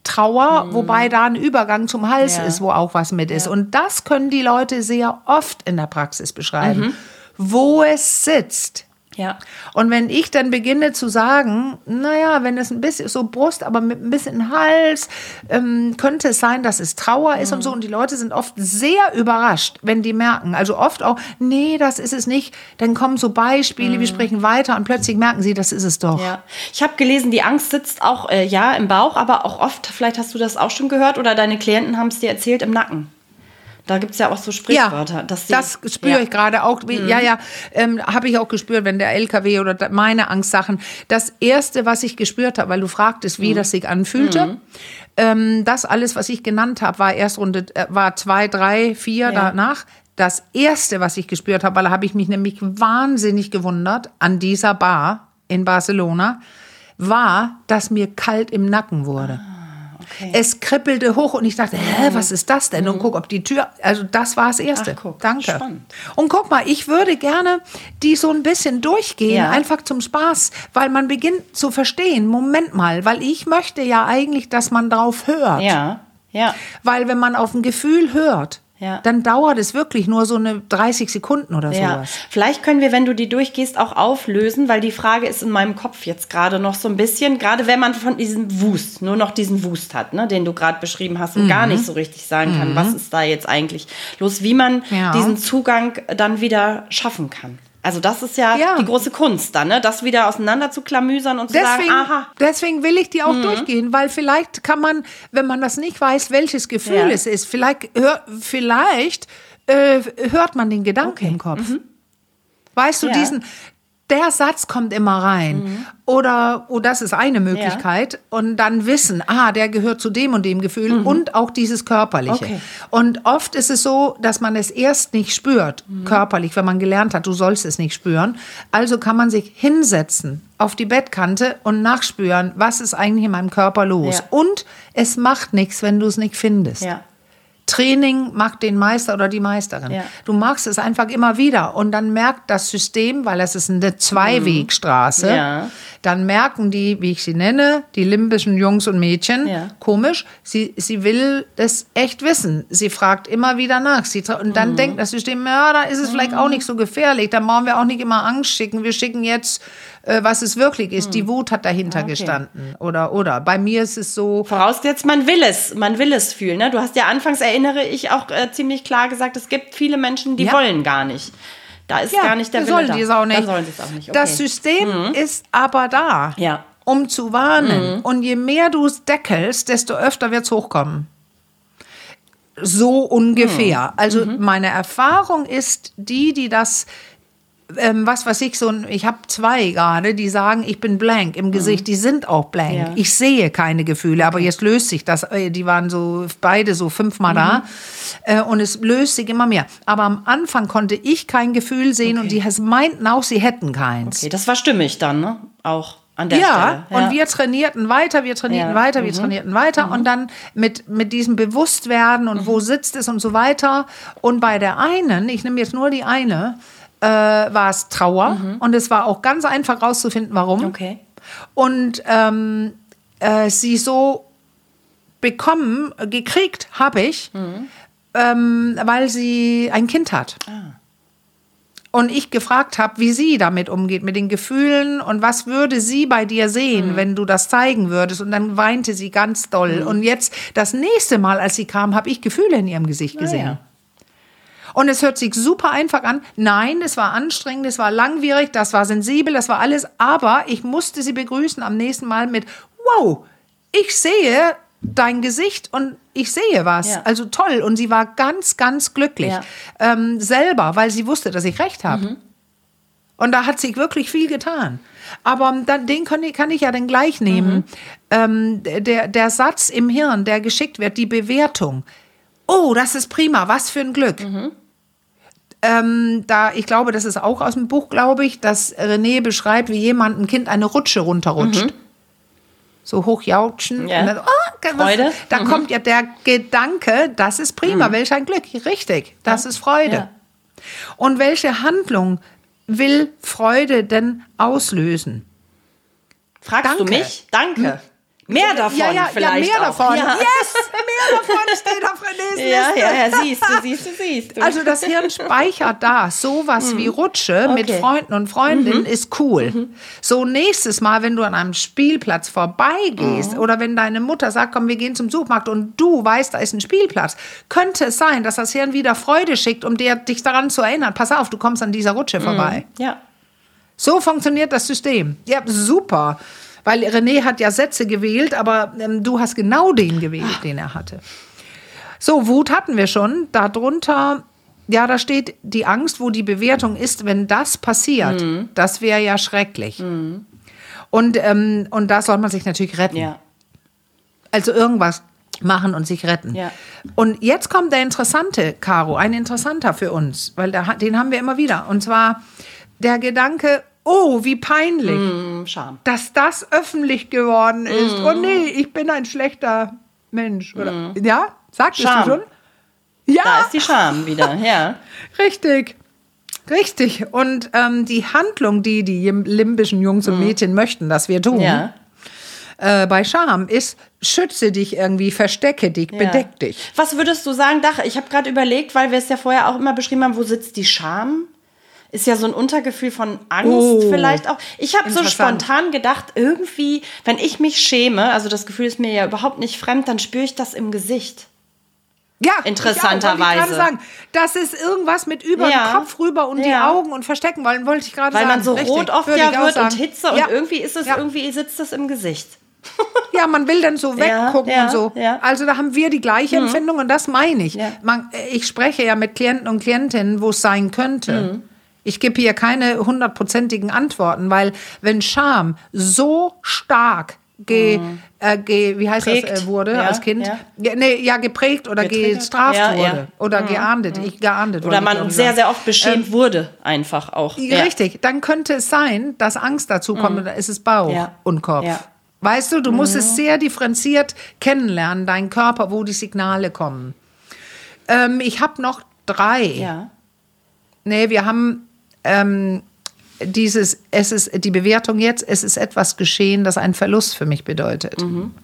Trauer, wobei da ein Übergang zum Hals ist, wo auch was mit ist. Und das können die Leute sehr oft in der Praxis beschreiben, wo es sitzt. Ja. Und wenn ich dann beginne zu sagen, naja, wenn es ein bisschen so Brust, aber mit ein bisschen Hals, könnte es sein, dass es Trauer ist und so. Und die Leute sind oft sehr überrascht, wenn die merken, also oft auch, nee, das ist es nicht. Dann kommen so Beispiele, wir sprechen weiter und plötzlich merken sie, das ist es doch. Ja. Ich habe gelesen, die Angst sitzt auch, im Bauch, aber auch oft, vielleicht hast du das auch schon gehört oder deine Klienten haben es dir erzählt, im Nacken. Da gibt es ja auch so Sprichwörter. Ja, das spüre ich gerade auch. Habe ich auch gespürt, wenn der LKW oder meine Angstsachen. Das Erste, was ich gespürt habe, weil du fragtest, wie das sich anfühlte, das alles, was ich genannt habe, war 2, 3, 4 danach. Das Erste, was ich gespürt habe, weil da habe ich mich nämlich wahnsinnig gewundert an dieser Bar in Barcelona, war, dass mir kalt im Nacken wurde. Okay. Es kribbelte hoch und ich dachte, was ist das denn? Und guck, ob die Tür, also das war das Erste. Ach, guck, danke. Spannend. Und guck mal, ich würde gerne die so ein bisschen durchgehen, einfach zum Spaß, weil man beginnt zu verstehen, Moment mal, weil ich möchte ja eigentlich, dass man drauf hört. Ja. Weil wenn man auf ein Gefühl hört, dann dauert es wirklich nur so eine 30 Sekunden oder sowas. Vielleicht können wir, wenn du die durchgehst, auch auflösen, weil die Frage ist in meinem Kopf jetzt gerade noch so ein bisschen, gerade wenn man von diesem Wust, nur noch diesen Wust hat, ne, den du gerade beschrieben hast und gar nicht so richtig sagen kann, was ist da jetzt eigentlich los, wie man diesen Zugang dann wieder schaffen kann. Also das ist ja die große Kunst dann, ne? Das wieder auseinander zu klamüsern und zu sagen, aha. Deswegen will ich die auch durchgehen, weil vielleicht kann man, wenn man das nicht weiß, welches Gefühl es ist, vielleicht hört man den Gedanken im Kopf. Weißt du, der Satz kommt immer rein. Oder, das ist eine Möglichkeit. Und dann wissen, der gehört zu dem und dem Gefühl und auch dieses Körperliche. Okay. Und oft ist es so, dass man es erst nicht spürt, körperlich, wenn man gelernt hat, du sollst es nicht spüren. Also kann man sich hinsetzen auf die Bettkante und nachspüren, was ist eigentlich in meinem Körper los. Ja. Und es macht nichts, wenn du es nicht findest. Ja. Training macht den Meister oder die Meisterin. Ja. Du machst es einfach immer wieder und dann merkt das System, weil es ist eine Zweiwegstraße, dann merken die, wie ich sie nenne, die limbischen Jungs und Mädchen, komisch, sie will das echt wissen. Sie fragt immer wieder nach. Und dann denkt das System, da ist es vielleicht auch nicht so gefährlich, dann brauchen wir auch nicht immer Angst schicken. Wir schicken jetzt, was es wirklich ist. Die Wut hat dahinter gestanden. Oder. Bei mir ist es so. Vorausgesetzt, man will es fühlen. Ne? Du hast ja anfangs, erinnere ich, auch ziemlich klar gesagt, es gibt viele Menschen, die wollen gar nicht. Da ist gar nicht der Wille da. Dann sollen sie es auch nicht. Okay. Das System ist aber da, um zu warnen. Und je mehr du es deckelst, desto öfter wird es hochkommen. So ungefähr. Also meine Erfahrung ist die das ich habe 2 gerade, die sagen, ich bin blank im Gesicht, die sind auch blank. Ja. Ich sehe keine Gefühle, aber jetzt löst sich das, die waren so beide so 5-mal da und es löst sich immer mehr. Aber am Anfang konnte ich kein Gefühl sehen und die meinten auch, sie hätten keins. Okay, das war stimmig dann, ne? Auch an der Stelle. Ja, und wir trainierten weiter, wir trainierten weiter und dann mit diesem Bewusstwerden und wo sitzt es und so weiter. Und bei der einen, ich nehme jetzt nur die eine, war es Trauer und es war auch ganz einfach rauszufinden, warum. Okay. Und sie so gekriegt habe ich, weil sie ein Kind hat. Und ich gefragt habe, wie sie damit umgeht, mit den Gefühlen und was würde sie bei dir sehen, wenn du das zeigen würdest. Und dann weinte sie ganz doll. Und jetzt, das nächste Mal, als sie kam, habe ich Gefühle in ihrem Gesicht gesehen. Ja. Und es hört sich super einfach an. Nein, das war anstrengend, das war langwierig, das war sensibel, das war alles. Aber ich musste sie begrüßen am nächsten Mal mit, wow, ich sehe dein Gesicht und ich sehe was. Ja. Also toll. Und sie war ganz, ganz glücklich. Ja. Selber, weil sie wusste, dass ich recht habe. Und da hat sich wirklich viel getan. Aber den kann ich ja dann gleich nehmen. Der Satz im Hirn, der geschickt wird, die Bewertung. Oh, das ist prima, was für ein Glück. Ich glaube, das ist auch aus dem Buch, glaube ich, dass René beschreibt, wie ein Kind eine Rutsche runterrutscht. So hochjautschen. Ja. Und dann, Freude. Da kommt ja der Gedanke, das ist prima, welch ein Glück. Richtig, das ist Freude. Ja. Und welche Handlung will Freude denn auslösen? Fragst du mich? Danke. Mehr davon vielleicht mehr auch. davon. Ja. Yes, mehr davon steht auf Renés Liste. Siehst du. Also das Hirn speichert da. Sowas wie Rutsche mit Freunden und Freundinnen ist cool. So nächstes Mal, wenn du an einem Spielplatz vorbeigehst oder wenn deine Mutter sagt, komm, wir gehen zum Supermarkt und du weißt, da ist ein Spielplatz, könnte es sein, dass das Hirn wieder Freude schickt, um dich daran zu erinnern. Pass auf, du kommst an dieser Rutsche vorbei. Ja. So funktioniert das System. Ja, super. Weil René hat ja Sätze gewählt, aber du hast genau den gewählt, den er hatte. So, Wut hatten wir schon. Darunter, ja, da steht die Angst, wo die Bewertung ist, wenn das passiert. Das wäre ja schrecklich. Und da soll man sich natürlich retten. Ja. Also irgendwas machen und sich retten. Ja. Und jetzt kommt der interessante, Caro, ein interessanter für uns, weil den haben wir immer wieder. Und zwar der Gedanke, oh, wie peinlich, Scham. dass das öffentlich geworden ist. Oh nee, ich bin ein schlechter Mensch. Oder, ja, sagtest Scham. du schon? Ja, Da ist die Scham wieder, ja. richtig. Und die Handlung, die limbischen Jungs und Mädchen möchten, dass wir tun, Ja. Bei Scham ist, schütze dich irgendwie, verstecke dich, bedeck dich. Was würdest du sagen, Dach, ich habe gerade überlegt, weil wir es ja vorher auch immer beschrieben haben, wo sitzt die Scham? Ist ja so ein Untergefühl von Angst vielleicht auch. Ich habe so spontan gedacht, irgendwie, wenn ich mich schäme, also das Gefühl ist mir ja überhaupt nicht fremd, dann spüre ich das im Gesicht. Ja, Interessanterweise. Ich gerade sagen, das ist irgendwas mit über den Kopf rüber und die Augen und verstecken wollen, wollte ich gerade sagen. Weil man so Richtig, rot oft würde ich auch wird sagen. und Hitze und irgendwie ist es, irgendwie sitzt das im Gesicht. Ja, man will dann so weggucken und so. Ja. Also da haben wir die gleiche Empfindung und das meine ich. Ja. Ich spreche ja mit Klienten und Klientinnen, wo es sein könnte. Ich gebe hier keine 100%igen Antworten, weil wenn Scham so stark wurde als Kind, geprägt oder gestraft wurde oder geahndet, Oder man sehr, sehr oft beschämt wurde einfach auch. Richtig, dann könnte es sein, dass Angst dazu kommt oder ist es Bauch und Kopf. Ja. Weißt du musst es sehr differenziert kennenlernen, deinen Körper, wo die Signale kommen. Ich habe noch 3. Ja. Nee, wir haben es ist die Bewertung jetzt, es ist etwas geschehen, das einen Verlust für mich bedeutet.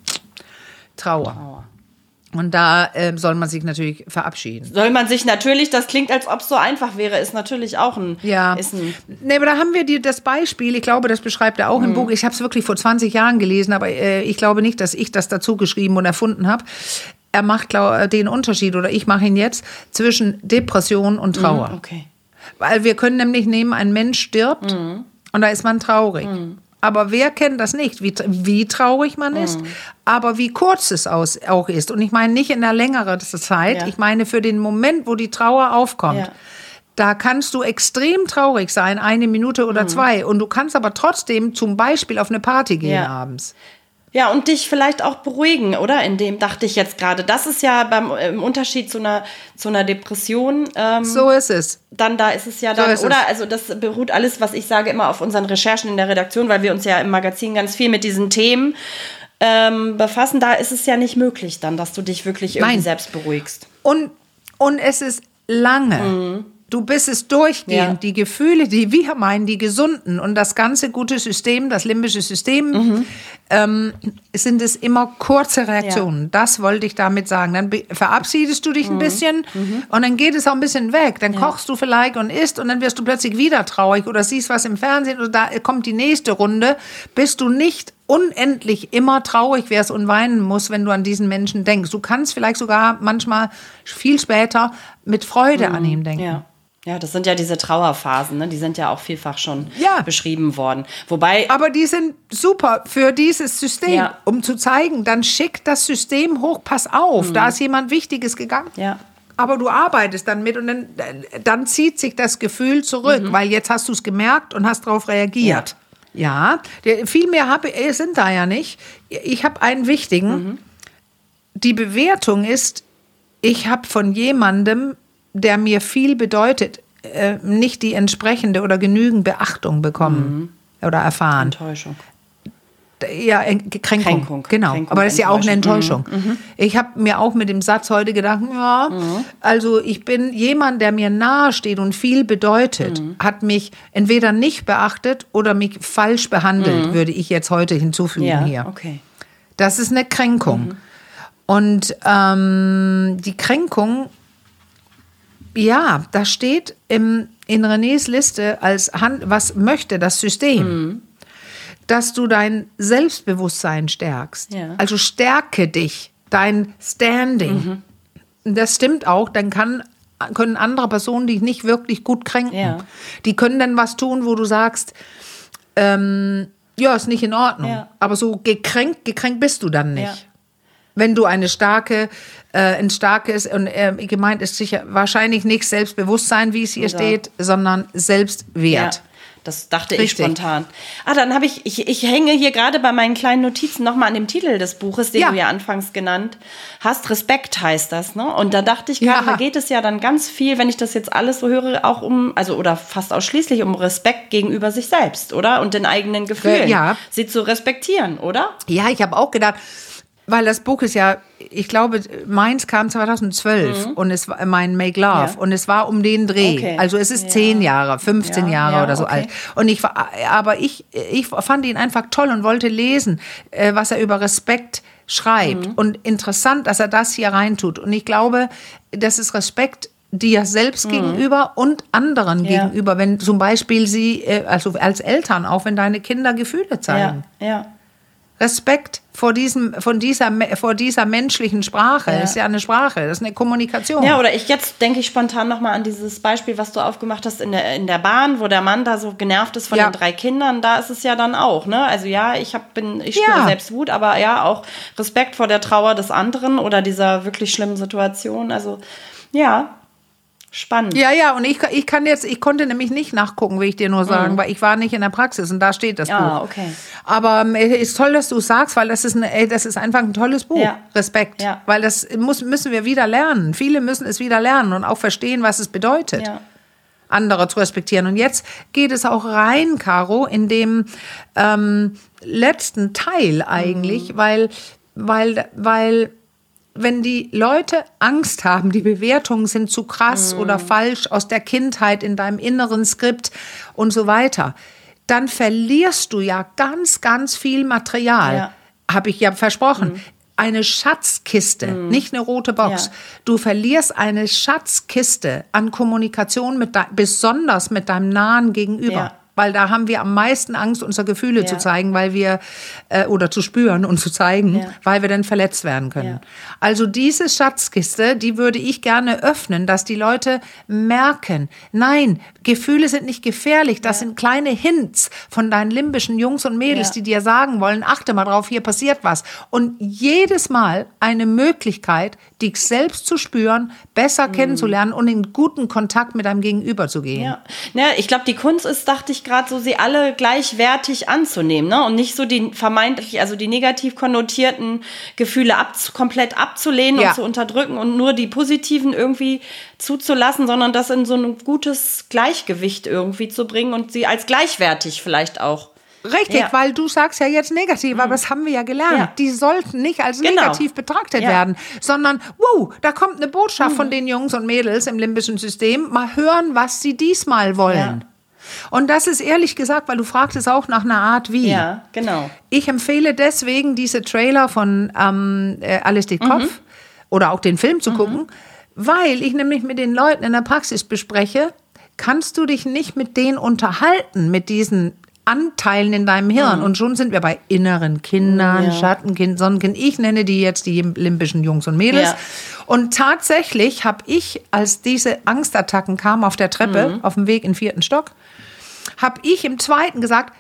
Trauer. Und da soll man sich natürlich verabschieden. Das klingt, als ob es so einfach wäre, ist natürlich auch ein... Ja, nee, aber da haben wir das Beispiel, ich glaube, das beschreibt er auch im Buch, ich habe es wirklich vor 20 Jahren gelesen, aber ich glaube nicht, dass ich das dazu geschrieben und erfunden habe. Er macht den Unterschied, oder ich mache ihn jetzt, zwischen Depression und Trauer. Okay. Weil wir können nämlich nehmen, ein Mensch stirbt und da ist man traurig. Aber wer kennt das nicht, wie traurig man ist, aber wie kurz es auch ist. Und ich meine nicht in der längeren Zeit, ich meine für den Moment, wo die Trauer aufkommt. Ja. Da kannst du extrem traurig sein, 1 Minute oder 2. Und du kannst aber trotzdem zum Beispiel auf eine Party gehen abends. Ja, und dich vielleicht auch beruhigen, oder? In dem dachte ich jetzt gerade. Das ist ja im Unterschied zu einer Depression. So ist es. Dann da ist es ja dann, so oder? Also das beruht alles, was ich sage, immer auf unseren Recherchen in der Redaktion, weil wir uns ja im Magazin ganz viel mit diesen Themen befassen. Da ist es ja nicht möglich dann, dass du dich wirklich irgendwie selbst beruhigst. Und es ist lange. Du bist es durchgehend. Ja. Die Gefühle, die wir meinen, die gesunden und das ganze gute System, das limbische System, sind es immer kurze Reaktionen. Ja. Das wollte ich damit sagen. Dann verabschiedest du dich ein bisschen und dann geht es auch ein bisschen weg. Dann kochst du vielleicht und isst und dann wirst du plötzlich wieder traurig oder siehst was im Fernsehen oder da kommt die nächste Runde, bis du nicht unendlich immer traurig wärst und weinen musst, wenn du an diesen Menschen denkst. Du kannst vielleicht sogar manchmal viel später mit Freude an ihn denken. Ja. Ja, das sind ja diese Trauerphasen, ne? Die sind ja auch vielfach schon beschrieben worden. Aber die sind super für dieses System, um zu zeigen, dann schickt das System hoch, pass auf, da ist jemand Wichtiges gegangen. Ja. Aber du arbeitest dann mit und dann zieht sich das Gefühl zurück, weil jetzt hast du es gemerkt und hast darauf reagiert. Ja, viel mehr sind da ja nicht. Ich habe einen wichtigen. Die Bewertung ist, ich habe von jemandem, der mir viel bedeutet, nicht die entsprechende oder genügend Beachtung bekommen oder erfahren. Enttäuschung. Ja, Kränkung. Genau. Kränkung, aber das ist ja auch eine Enttäuschung. Ich habe mir auch mit dem Satz heute gedacht, also ich bin jemand, der mir nahe steht und viel bedeutet, hat mich entweder nicht beachtet oder mich falsch behandelt, würde ich jetzt heute hinzufügen hier. Okay. Das ist eine Kränkung. Und die Kränkung, ja, da steht in Renés Liste als was möchte das System? Dass du dein Selbstbewusstsein stärkst. Ja. Also stärke dich, dein Standing. Das stimmt auch, dann können andere Personen dich nicht wirklich gut kränken. Ja. Die können dann was tun, wo du sagst, ja, ist nicht in Ordnung. Ja. Aber so gekränkt bist du dann nicht. Ja. Wenn du ein starkes, und gemeint ist sicher wahrscheinlich nicht Selbstbewusstsein, wie es hier steht, sondern Selbstwert. Ja. Das dachte ich spontan. Dann habe ich hänge hier gerade bei meinen kleinen Notizen nochmal an dem Titel des Buches, den du ja anfangs genannt hast. Respekt heißt das, ne? Und da dachte ich gerade, da geht es ja dann ganz viel, wenn ich das jetzt alles so höre, auch oder fast ausschließlich um Respekt gegenüber sich selbst, oder? Und den eigenen Gefühlen. Sie zu respektieren, oder? Ja, ich habe auch gedacht, weil das Buch ist ja, ich glaube, meins kam 2012 und es war mein Make Love und es war um den Dreh. Okay. Also es ist 10 Jahre, 15 Jahre oder so alt. Und ich fand ihn einfach toll und wollte lesen, was er über Respekt schreibt. Und interessant, dass er das hier reintut. Und ich glaube, das ist Respekt dir selbst gegenüber und anderen gegenüber, wenn zum Beispiel also als Eltern, auch wenn deine Kinder Gefühle zeigen. Ja. Respekt vor dieser menschlichen Sprache. Das ist ja eine Sprache, das ist eine Kommunikation. Ja, oder jetzt denke ich spontan nochmal an dieses Beispiel, was du aufgemacht hast in der Bahn, wo der Mann da so genervt ist von den 3 Kindern. Da ist es ja dann auch, ne? Also ja, ich spüre selbst Wut, aber ja auch Respekt vor der Trauer des anderen oder dieser wirklich schlimmen Situation. Also ja. Spannend. Ja, und ich konnte nämlich nicht nachgucken, will ich dir nur sagen, weil ich war nicht in der Praxis und da steht das Buch. Okay. Aber es ist toll, dass du es sagst, weil das ist einfach ein tolles Buch. Ja. Respekt. Ja. Weil das müssen wir wieder lernen. Viele müssen es wieder lernen und auch verstehen, was es bedeutet, andere zu respektieren. Und jetzt geht es auch rein, Caro, in dem letzten Teil eigentlich, weil wenn die Leute Angst haben, die Bewertungen sind zu krass oder falsch aus der Kindheit in deinem inneren Skript und so weiter, dann verlierst du ja ganz, ganz viel Material. Ja. Habe ich ja versprochen. Eine Schatzkiste, nicht eine rote Box. Ja. Du verlierst eine Schatzkiste an Kommunikation besonders mit deinem nahen Gegenüber. Ja. Weil da haben wir am meisten Angst, unsere Gefühle zu zeigen, weil wir, oder zu spüren und zu zeigen, weil wir dann verletzt werden können. Ja. Also diese Schatzkiste, die würde ich gerne öffnen, dass die Leute merken, nein, Gefühle sind nicht gefährlich, das sind kleine Hints von deinen limbischen Jungs und Mädels, die dir sagen wollen, achte mal drauf, hier passiert was. Und jedes Mal eine Möglichkeit, dich selbst zu spüren, besser kennenzulernen und in guten Kontakt mit deinem Gegenüber zu gehen. Ja, ich glaube, die Kunst ist, dachte ich gerade, so sie alle gleichwertig anzunehmen, ne? Und nicht so die vermeintlich, also die negativ konnotierten Gefühle komplett abzulehnen und zu unterdrücken und nur die positiven irgendwie zuzulassen, sondern das in so ein gutes Gleichgewicht irgendwie zu bringen und sie als gleichwertig vielleicht auch. Richtig, weil du sagst ja jetzt negativ, aber das haben wir ja gelernt. Ja. Die sollten nicht als negativ betrachtet werden, sondern, da kommt eine Botschaft von den Jungs und Mädels im limbischen System. Mal hören, was sie diesmal wollen. Ja. Und das ist ehrlich gesagt, weil du fragtest auch nach einer Art wie. Ja, genau. Ich empfehle deswegen diese Trailer von Alles steht Kopf oder auch den Film zu gucken, weil ich nämlich mit den Leuten in der Praxis bespreche, kannst du dich nicht mit denen unterhalten, mit diesen Anteilen in deinem Hirn. Und schon sind wir bei inneren Kindern, Schattenkind, Sonnenkind. Ich nenne die jetzt die limbischen Jungs und Mädels. Ja. Und tatsächlich habe ich, als diese Angstattacken kamen auf der Treppe, auf dem Weg in den 4. Stock, habe ich im 2. gesagt,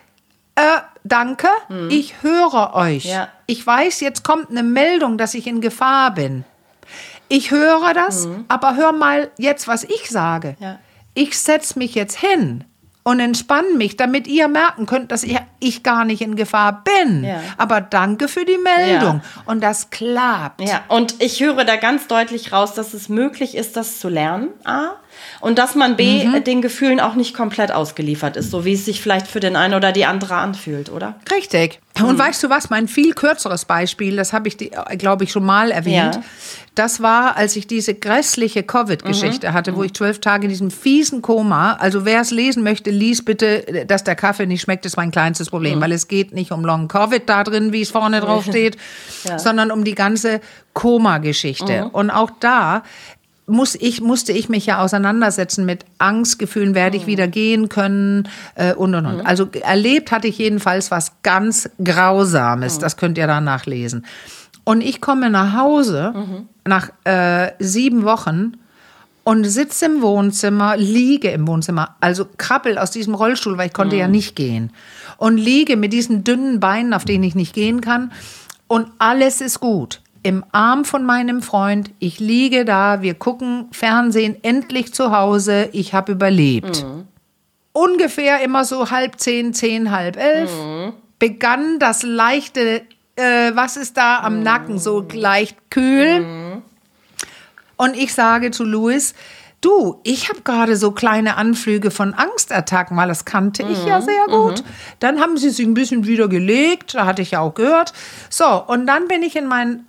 danke, ich höre euch. Ja. Ich weiß, jetzt kommt eine Meldung, dass ich in Gefahr bin. Ich höre das, aber hör mal jetzt, was ich sage. Ja. Ich setze mich jetzt hin und entspanne mich, damit ihr merken könnt, dass ich gar nicht in Gefahr bin. Ja. Aber danke für die Meldung. Ja. Und das klappt. Ja, und ich höre da ganz deutlich raus, dass es möglich ist, das zu lernen. und dass man den Gefühlen auch nicht komplett ausgeliefert ist, so wie es sich vielleicht für den einen oder die andere anfühlt, oder? Richtig. Und weißt du was, mein viel kürzeres Beispiel, das habe ich, glaube ich, schon mal erwähnt, das war, als ich diese grässliche Covid-Geschichte hatte, wo ich 12 Tage in diesem fiesen Koma, also wer es lesen möchte, lies bitte, dass der Kaffee nicht schmeckt, ist mein kleinstes Problem, weil es geht nicht um Long Covid da drin, wie es vorne drauf steht, sondern um die ganze Koma-Geschichte. Und auch da musste ich mich ja auseinandersetzen mit Angstgefühlen, werde ich wieder gehen können und. Also erlebt hatte ich jedenfalls was ganz Grausames, das könnt ihr da nachlesen. Und ich komme nach Hause nach 7 Wochen und sitze im Wohnzimmer, liege im Wohnzimmer, also krabbel aus diesem Rollstuhl, weil ich konnte ja nicht gehen. Und liege mit diesen dünnen Beinen, auf denen ich nicht gehen kann und alles ist gut. Im Arm von meinem Freund, ich liege da, wir gucken Fernsehen, endlich zu Hause, ich habe überlebt. Ungefähr immer so 9:30, 10, 9:30 begann das leichte, was ist da am Nacken, so leicht kühl. Und ich sage zu Louis, du, ich habe gerade so kleine Anflüge von Angstattacken, weil das kannte ich ja sehr gut. Dann haben sie sich ein bisschen wieder gelegt, da hatte ich ja auch gehört. So, und dann bin ich in meinen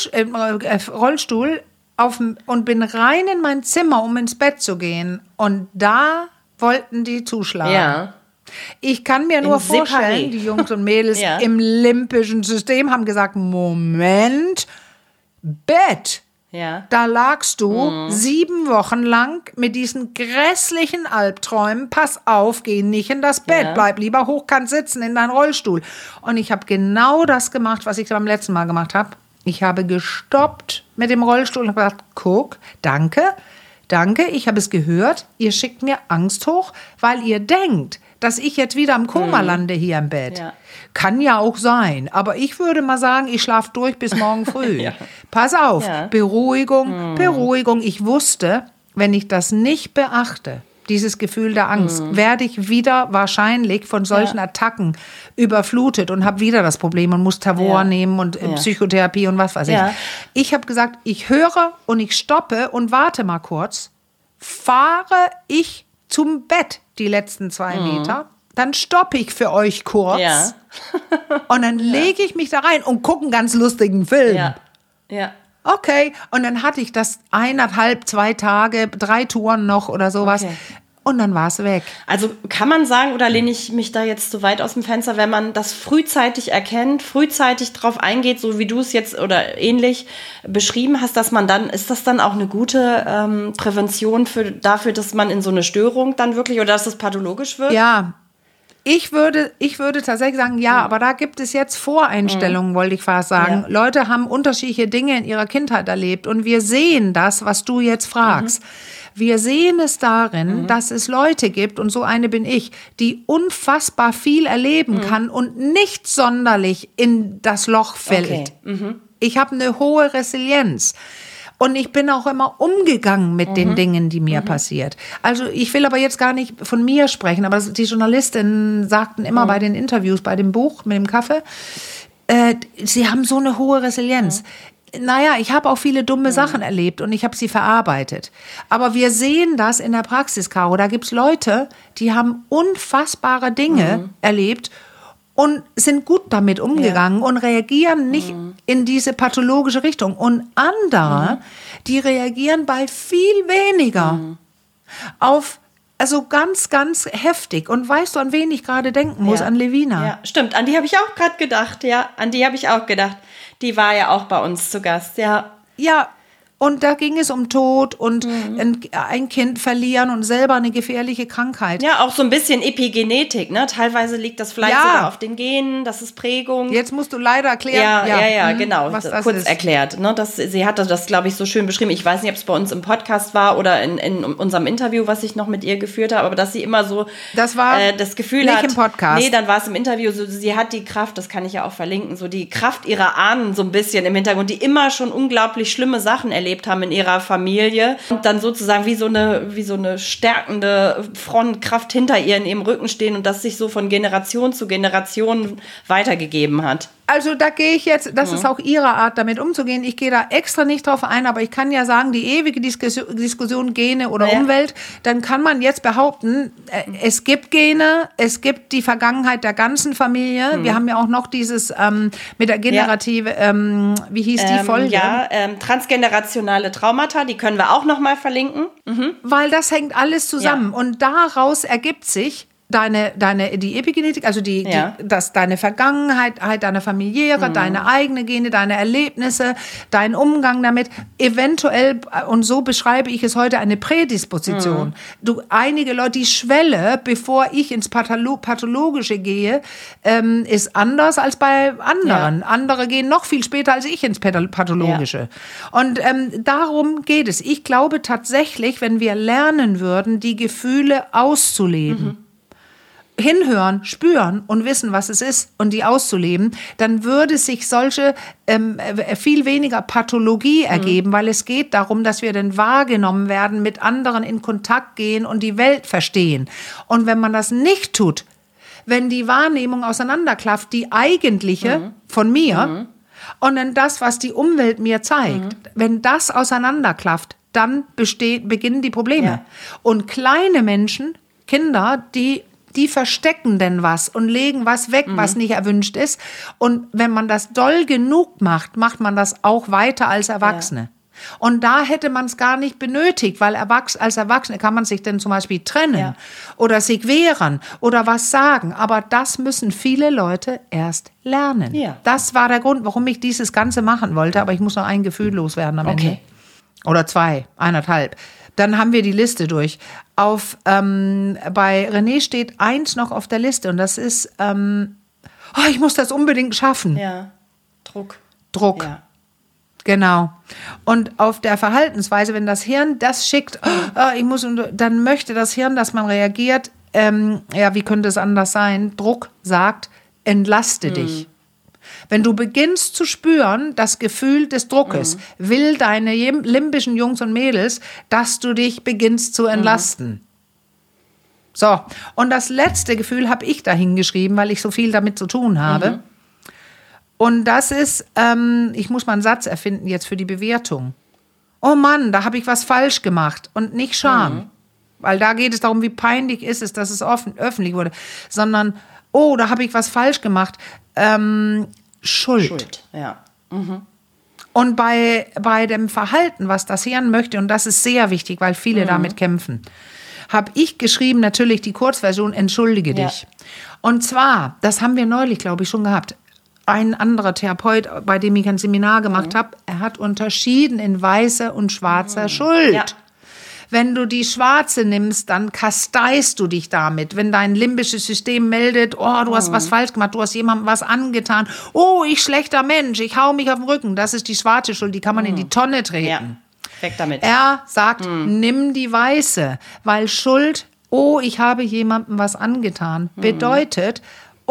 Rollstuhl und bin rein in mein Zimmer, um ins Bett zu gehen. Und da wollten die zuschlagen. Ja. Ich kann mir nur vorstellen, die Jungs und Mädels im limbischen System haben gesagt, Moment, Bett. Ja. Da lagst du 7 Wochen lang mit diesen grässlichen Albträumen. Pass auf, geh nicht in das Bett. Bleib lieber hochkant sitzen in deinen Rollstuhl. Und ich habe genau das gemacht, was ich beim letzten Mal gemacht habe. Ich habe gestoppt mit dem Rollstuhl und gesagt, guck, danke, ich habe es gehört. Ihr schickt mir Angst hoch, weil ihr denkt, dass ich jetzt wieder im Koma lande hier im Bett. Ja. Kann ja auch sein, aber ich würde mal sagen, ich schlafe durch bis morgen früh. Pass auf, Beruhigung, Beruhigung. Ich wusste, wenn ich das nicht beachte, dieses Gefühl der Angst, werde ich wieder wahrscheinlich von solchen Attacken überflutet und habe wieder das Problem und muss Tavor nehmen und Psychotherapie und was weiß ich. Ich habe gesagt, ich höre und ich stoppe und warte mal kurz, fahre ich zum Bett die letzten 2 Meter, dann stoppe ich für euch kurz und dann lege ich mich da rein und gucke einen ganz lustigen Film. Ja. Okay, und dann hatte ich das 1,5, 2 Tage, 3 Touren noch oder sowas. Okay. Und dann war es weg. Also kann man sagen, oder lehne ich mich da jetzt so weit aus dem Fenster, wenn man das frühzeitig erkennt, frühzeitig drauf eingeht, so wie du es jetzt oder ähnlich beschrieben hast, dass man dann, ist das dann auch eine gute Prävention dafür, dass man in so eine Störung dann wirklich, oder dass das pathologisch wird? Ja, ich würde tatsächlich sagen, aber da gibt es jetzt Voreinstellungen, wollte ich fast sagen. Ja. Leute haben unterschiedliche Dinge in ihrer Kindheit erlebt und wir sehen das, was du jetzt fragst. Wir sehen es darin, dass es Leute gibt, und so eine bin ich, die unfassbar viel erleben kann und nicht sonderlich in das Loch fällt. Okay. Ich habe eine hohe Resilienz. Und ich bin auch immer umgegangen mit den Dingen, die mir passiert. Also ich will aber jetzt gar nicht von mir sprechen, aber die Journalistinnen sagten immer bei den Interviews, bei dem Buch mit dem Kaffee, sie haben so eine hohe Resilienz. Naja, ich habe auch viele dumme Sachen erlebt und ich habe sie verarbeitet. Aber wir sehen das in der Praxis, Caro. Da gibt es Leute, die haben unfassbare Dinge erlebt und sind gut damit umgegangen und reagieren nicht in diese pathologische Richtung. Und andere, die reagieren bei viel weniger auf, also ganz, ganz heftig. Und weißt du, an wen ich gerade denken muss? An Levina. Ja, stimmt, an die habe ich auch gerade gedacht. Ja, an die habe ich auch gedacht. Die war ja auch bei uns zu Gast, Ja, und da ging es um Tod und ein Kind verlieren und selber eine gefährliche Krankheit. Ja, auch so ein bisschen Epigenetik, ne? Teilweise liegt das vielleicht sogar auf den Genen, das ist Prägung. Jetzt musst du leider erklären. Ja, genau, was das kurz ist. Erklärt. Ne? Sie hatte das, glaube ich, so schön beschrieben. Ich weiß nicht, ob es bei uns im Podcast war oder in unserem Interview, was ich noch mit ihr geführt habe, aber dass sie immer so das war das Gefühl nicht hat. Im Podcast. Nee, dann war es im Interview, so, sie hat die Kraft, das kann ich ja auch verlinken, so die Kraft ihrer Ahnen so ein bisschen im Hintergrund, die immer schon unglaublich schlimme Sachen erlebt haben in ihrer Familie und dann sozusagen wie so eine stärkende Frontkraft hinter ihr in ihrem Rücken stehen und das sich so von Generation zu Generation weitergegeben hat. Also da gehe ich jetzt, das ist auch Ihre Art, damit umzugehen. Ich gehe da extra nicht drauf ein, aber ich kann ja sagen, die ewige Diskussion Gene oder Umwelt, dann kann man jetzt behaupten, es gibt Gene, es gibt die Vergangenheit der ganzen Familie. Wir haben ja auch noch dieses mit der generative, wie hieß die Folge? Transgenerationale Traumata, die können wir auch noch mal verlinken. Weil das hängt alles zusammen und daraus ergibt sich die Epigenetik, also deine Vergangenheit, deine familiäre, deine eigene Gene, deine Erlebnisse, dein Umgang damit, eventuell, und so beschreibe ich es heute, eine Prädisposition. Einige Leute, die Schwelle, bevor ich ins Pathologische gehe, ist anders als bei anderen. Ja. Andere gehen noch viel später als ich ins Pathologische. Ja. Und darum geht es. Ich glaube tatsächlich, wenn wir lernen würden, die Gefühle auszuleben, hinhören, spüren und wissen, was es ist und die auszuleben, dann würde sich solche viel weniger Pathologie ergeben, weil es geht darum, dass wir dann wahrgenommen werden, mit anderen in Kontakt gehen und die Welt verstehen. Und wenn man das nicht tut, wenn die Wahrnehmung auseinanderklafft, die eigentliche von mir und dann das, was die Umwelt mir zeigt, wenn das auseinanderklafft, dann beginnen die Probleme. Ja. Und kleine Menschen, Kinder, die verstecken denn was und legen was weg, was nicht erwünscht ist. Und wenn man das doll genug macht, macht man das auch weiter als Erwachsene. Ja. Und da hätte man es gar nicht benötigt, weil als Erwachsene kann man sich dann zum Beispiel trennen oder sich wehren oder was sagen. Aber das müssen viele Leute erst lernen. Ja. Das war der Grund, warum ich dieses Ganze machen wollte. Aber ich muss noch ein Gefühl loswerden am Ende. Oder 2, 1,5. Dann haben wir die Liste durch. Bei René steht 1 noch auf der Liste und das ist, ich muss das unbedingt schaffen. Ja, Druck. Ja. Genau. Und auf der Verhaltensweise, wenn das Hirn das schickt, dann möchte das Hirn, dass man reagiert, wie könnte es anders sein? Druck sagt, entlaste dich. Wenn du beginnst zu spüren, das Gefühl des Druckes, will deine limbischen Jungs und Mädels, dass du dich beginnst zu entlasten. So, und das letzte Gefühl habe ich da hingeschrieben, weil ich so viel damit zu tun habe. Und das ist, ich muss mal einen Satz erfinden jetzt für die Bewertung. Oh Mann, da habe ich was falsch gemacht und nicht Scham. Weil da geht es darum, wie peinlich ist es, dass es öffentlich wurde. Sondern, da habe ich was falsch gemacht. Schuld. Ja. Und bei dem Verhalten, was das Hirn möchte, und das ist sehr wichtig, weil viele damit kämpfen, habe ich geschrieben, natürlich die Kurzversion, entschuldige dich. Und zwar, das haben wir neulich, glaube ich, schon gehabt, ein anderer Therapeut, bei dem ich ein Seminar gemacht habe, er hat unterschieden in weißer und schwarzer Schuld. Ja. Wenn du die schwarze nimmst, dann kasteist du dich damit. Wenn dein limbisches System meldet, du hast was falsch gemacht, du hast jemandem was angetan. Ich schlechter Mensch, ich hau mich auf den Rücken. Das ist die schwarze Schuld, die kann man in die Tonne treten. Ja. Weg damit. Er sagt, nimm die weiße, weil Schuld, ich habe jemandem was angetan, bedeutet,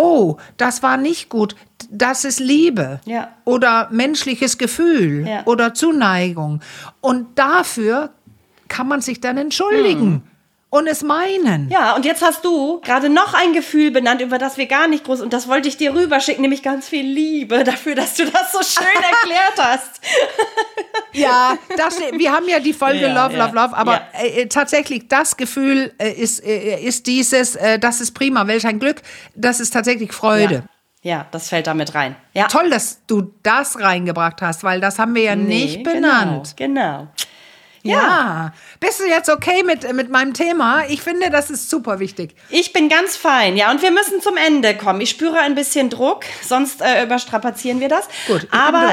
das war nicht gut. Das ist Liebe oder menschliches Gefühl oder Zuneigung. Und dafür kann man sich dann entschuldigen und es meinen. Ja, und jetzt hast du gerade noch ein Gefühl benannt, über das wir gar nicht groß, und das wollte ich dir rüberschicken, nämlich ganz viel Liebe dafür, dass du das so schön erklärt hast. Ja, wir haben ja die Folge Love, aber tatsächlich das Gefühl ist dieses, das ist prima, welch ein Glück, das ist tatsächlich Freude. Ja, das fällt da mit rein. Ja. Toll, dass du das reingebracht hast, weil das haben wir ja nicht benannt. Genau. Ja. Bist du jetzt okay mit meinem Thema? Ich finde, das ist super wichtig. Ich bin ganz fein, ja. Und wir müssen zum Ende kommen. Ich spüre ein bisschen Druck, sonst überstrapazieren wir das. Gut. Aber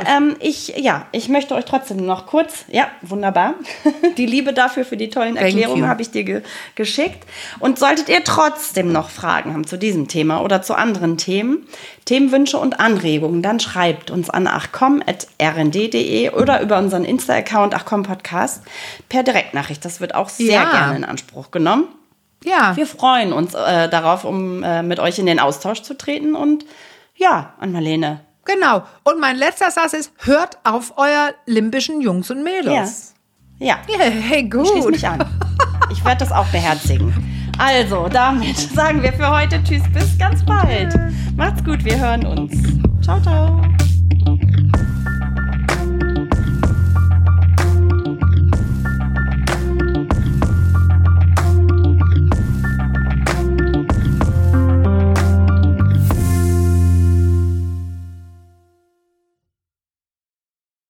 ich möchte euch trotzdem noch kurz, wunderbar, die Liebe dafür für die tollen Erklärungen habe ich dir geschickt. Und solltet ihr trotzdem noch Fragen haben zu diesem Thema oder zu anderen Themen, Themenwünsche und Anregungen, dann schreibt uns an achcom@rnd.de oder über unseren Insta-Account achcom-podcast per Direktnachricht. Das wird auch sehr gerne in Anspruch genommen. Ja. Wir freuen uns darauf, um mit euch in den Austausch zu treten. Und Anmalene. Genau. Und mein letzter Satz ist, hört auf euer limbischen Jungs und Mädels. Ja. Hey, gut. Ich schließe mich an. Ich werde das auch beherzigen. Also, damit sagen wir für heute Tschüss, bis ganz bald. Macht's gut, wir hören uns. Ciao, ciao.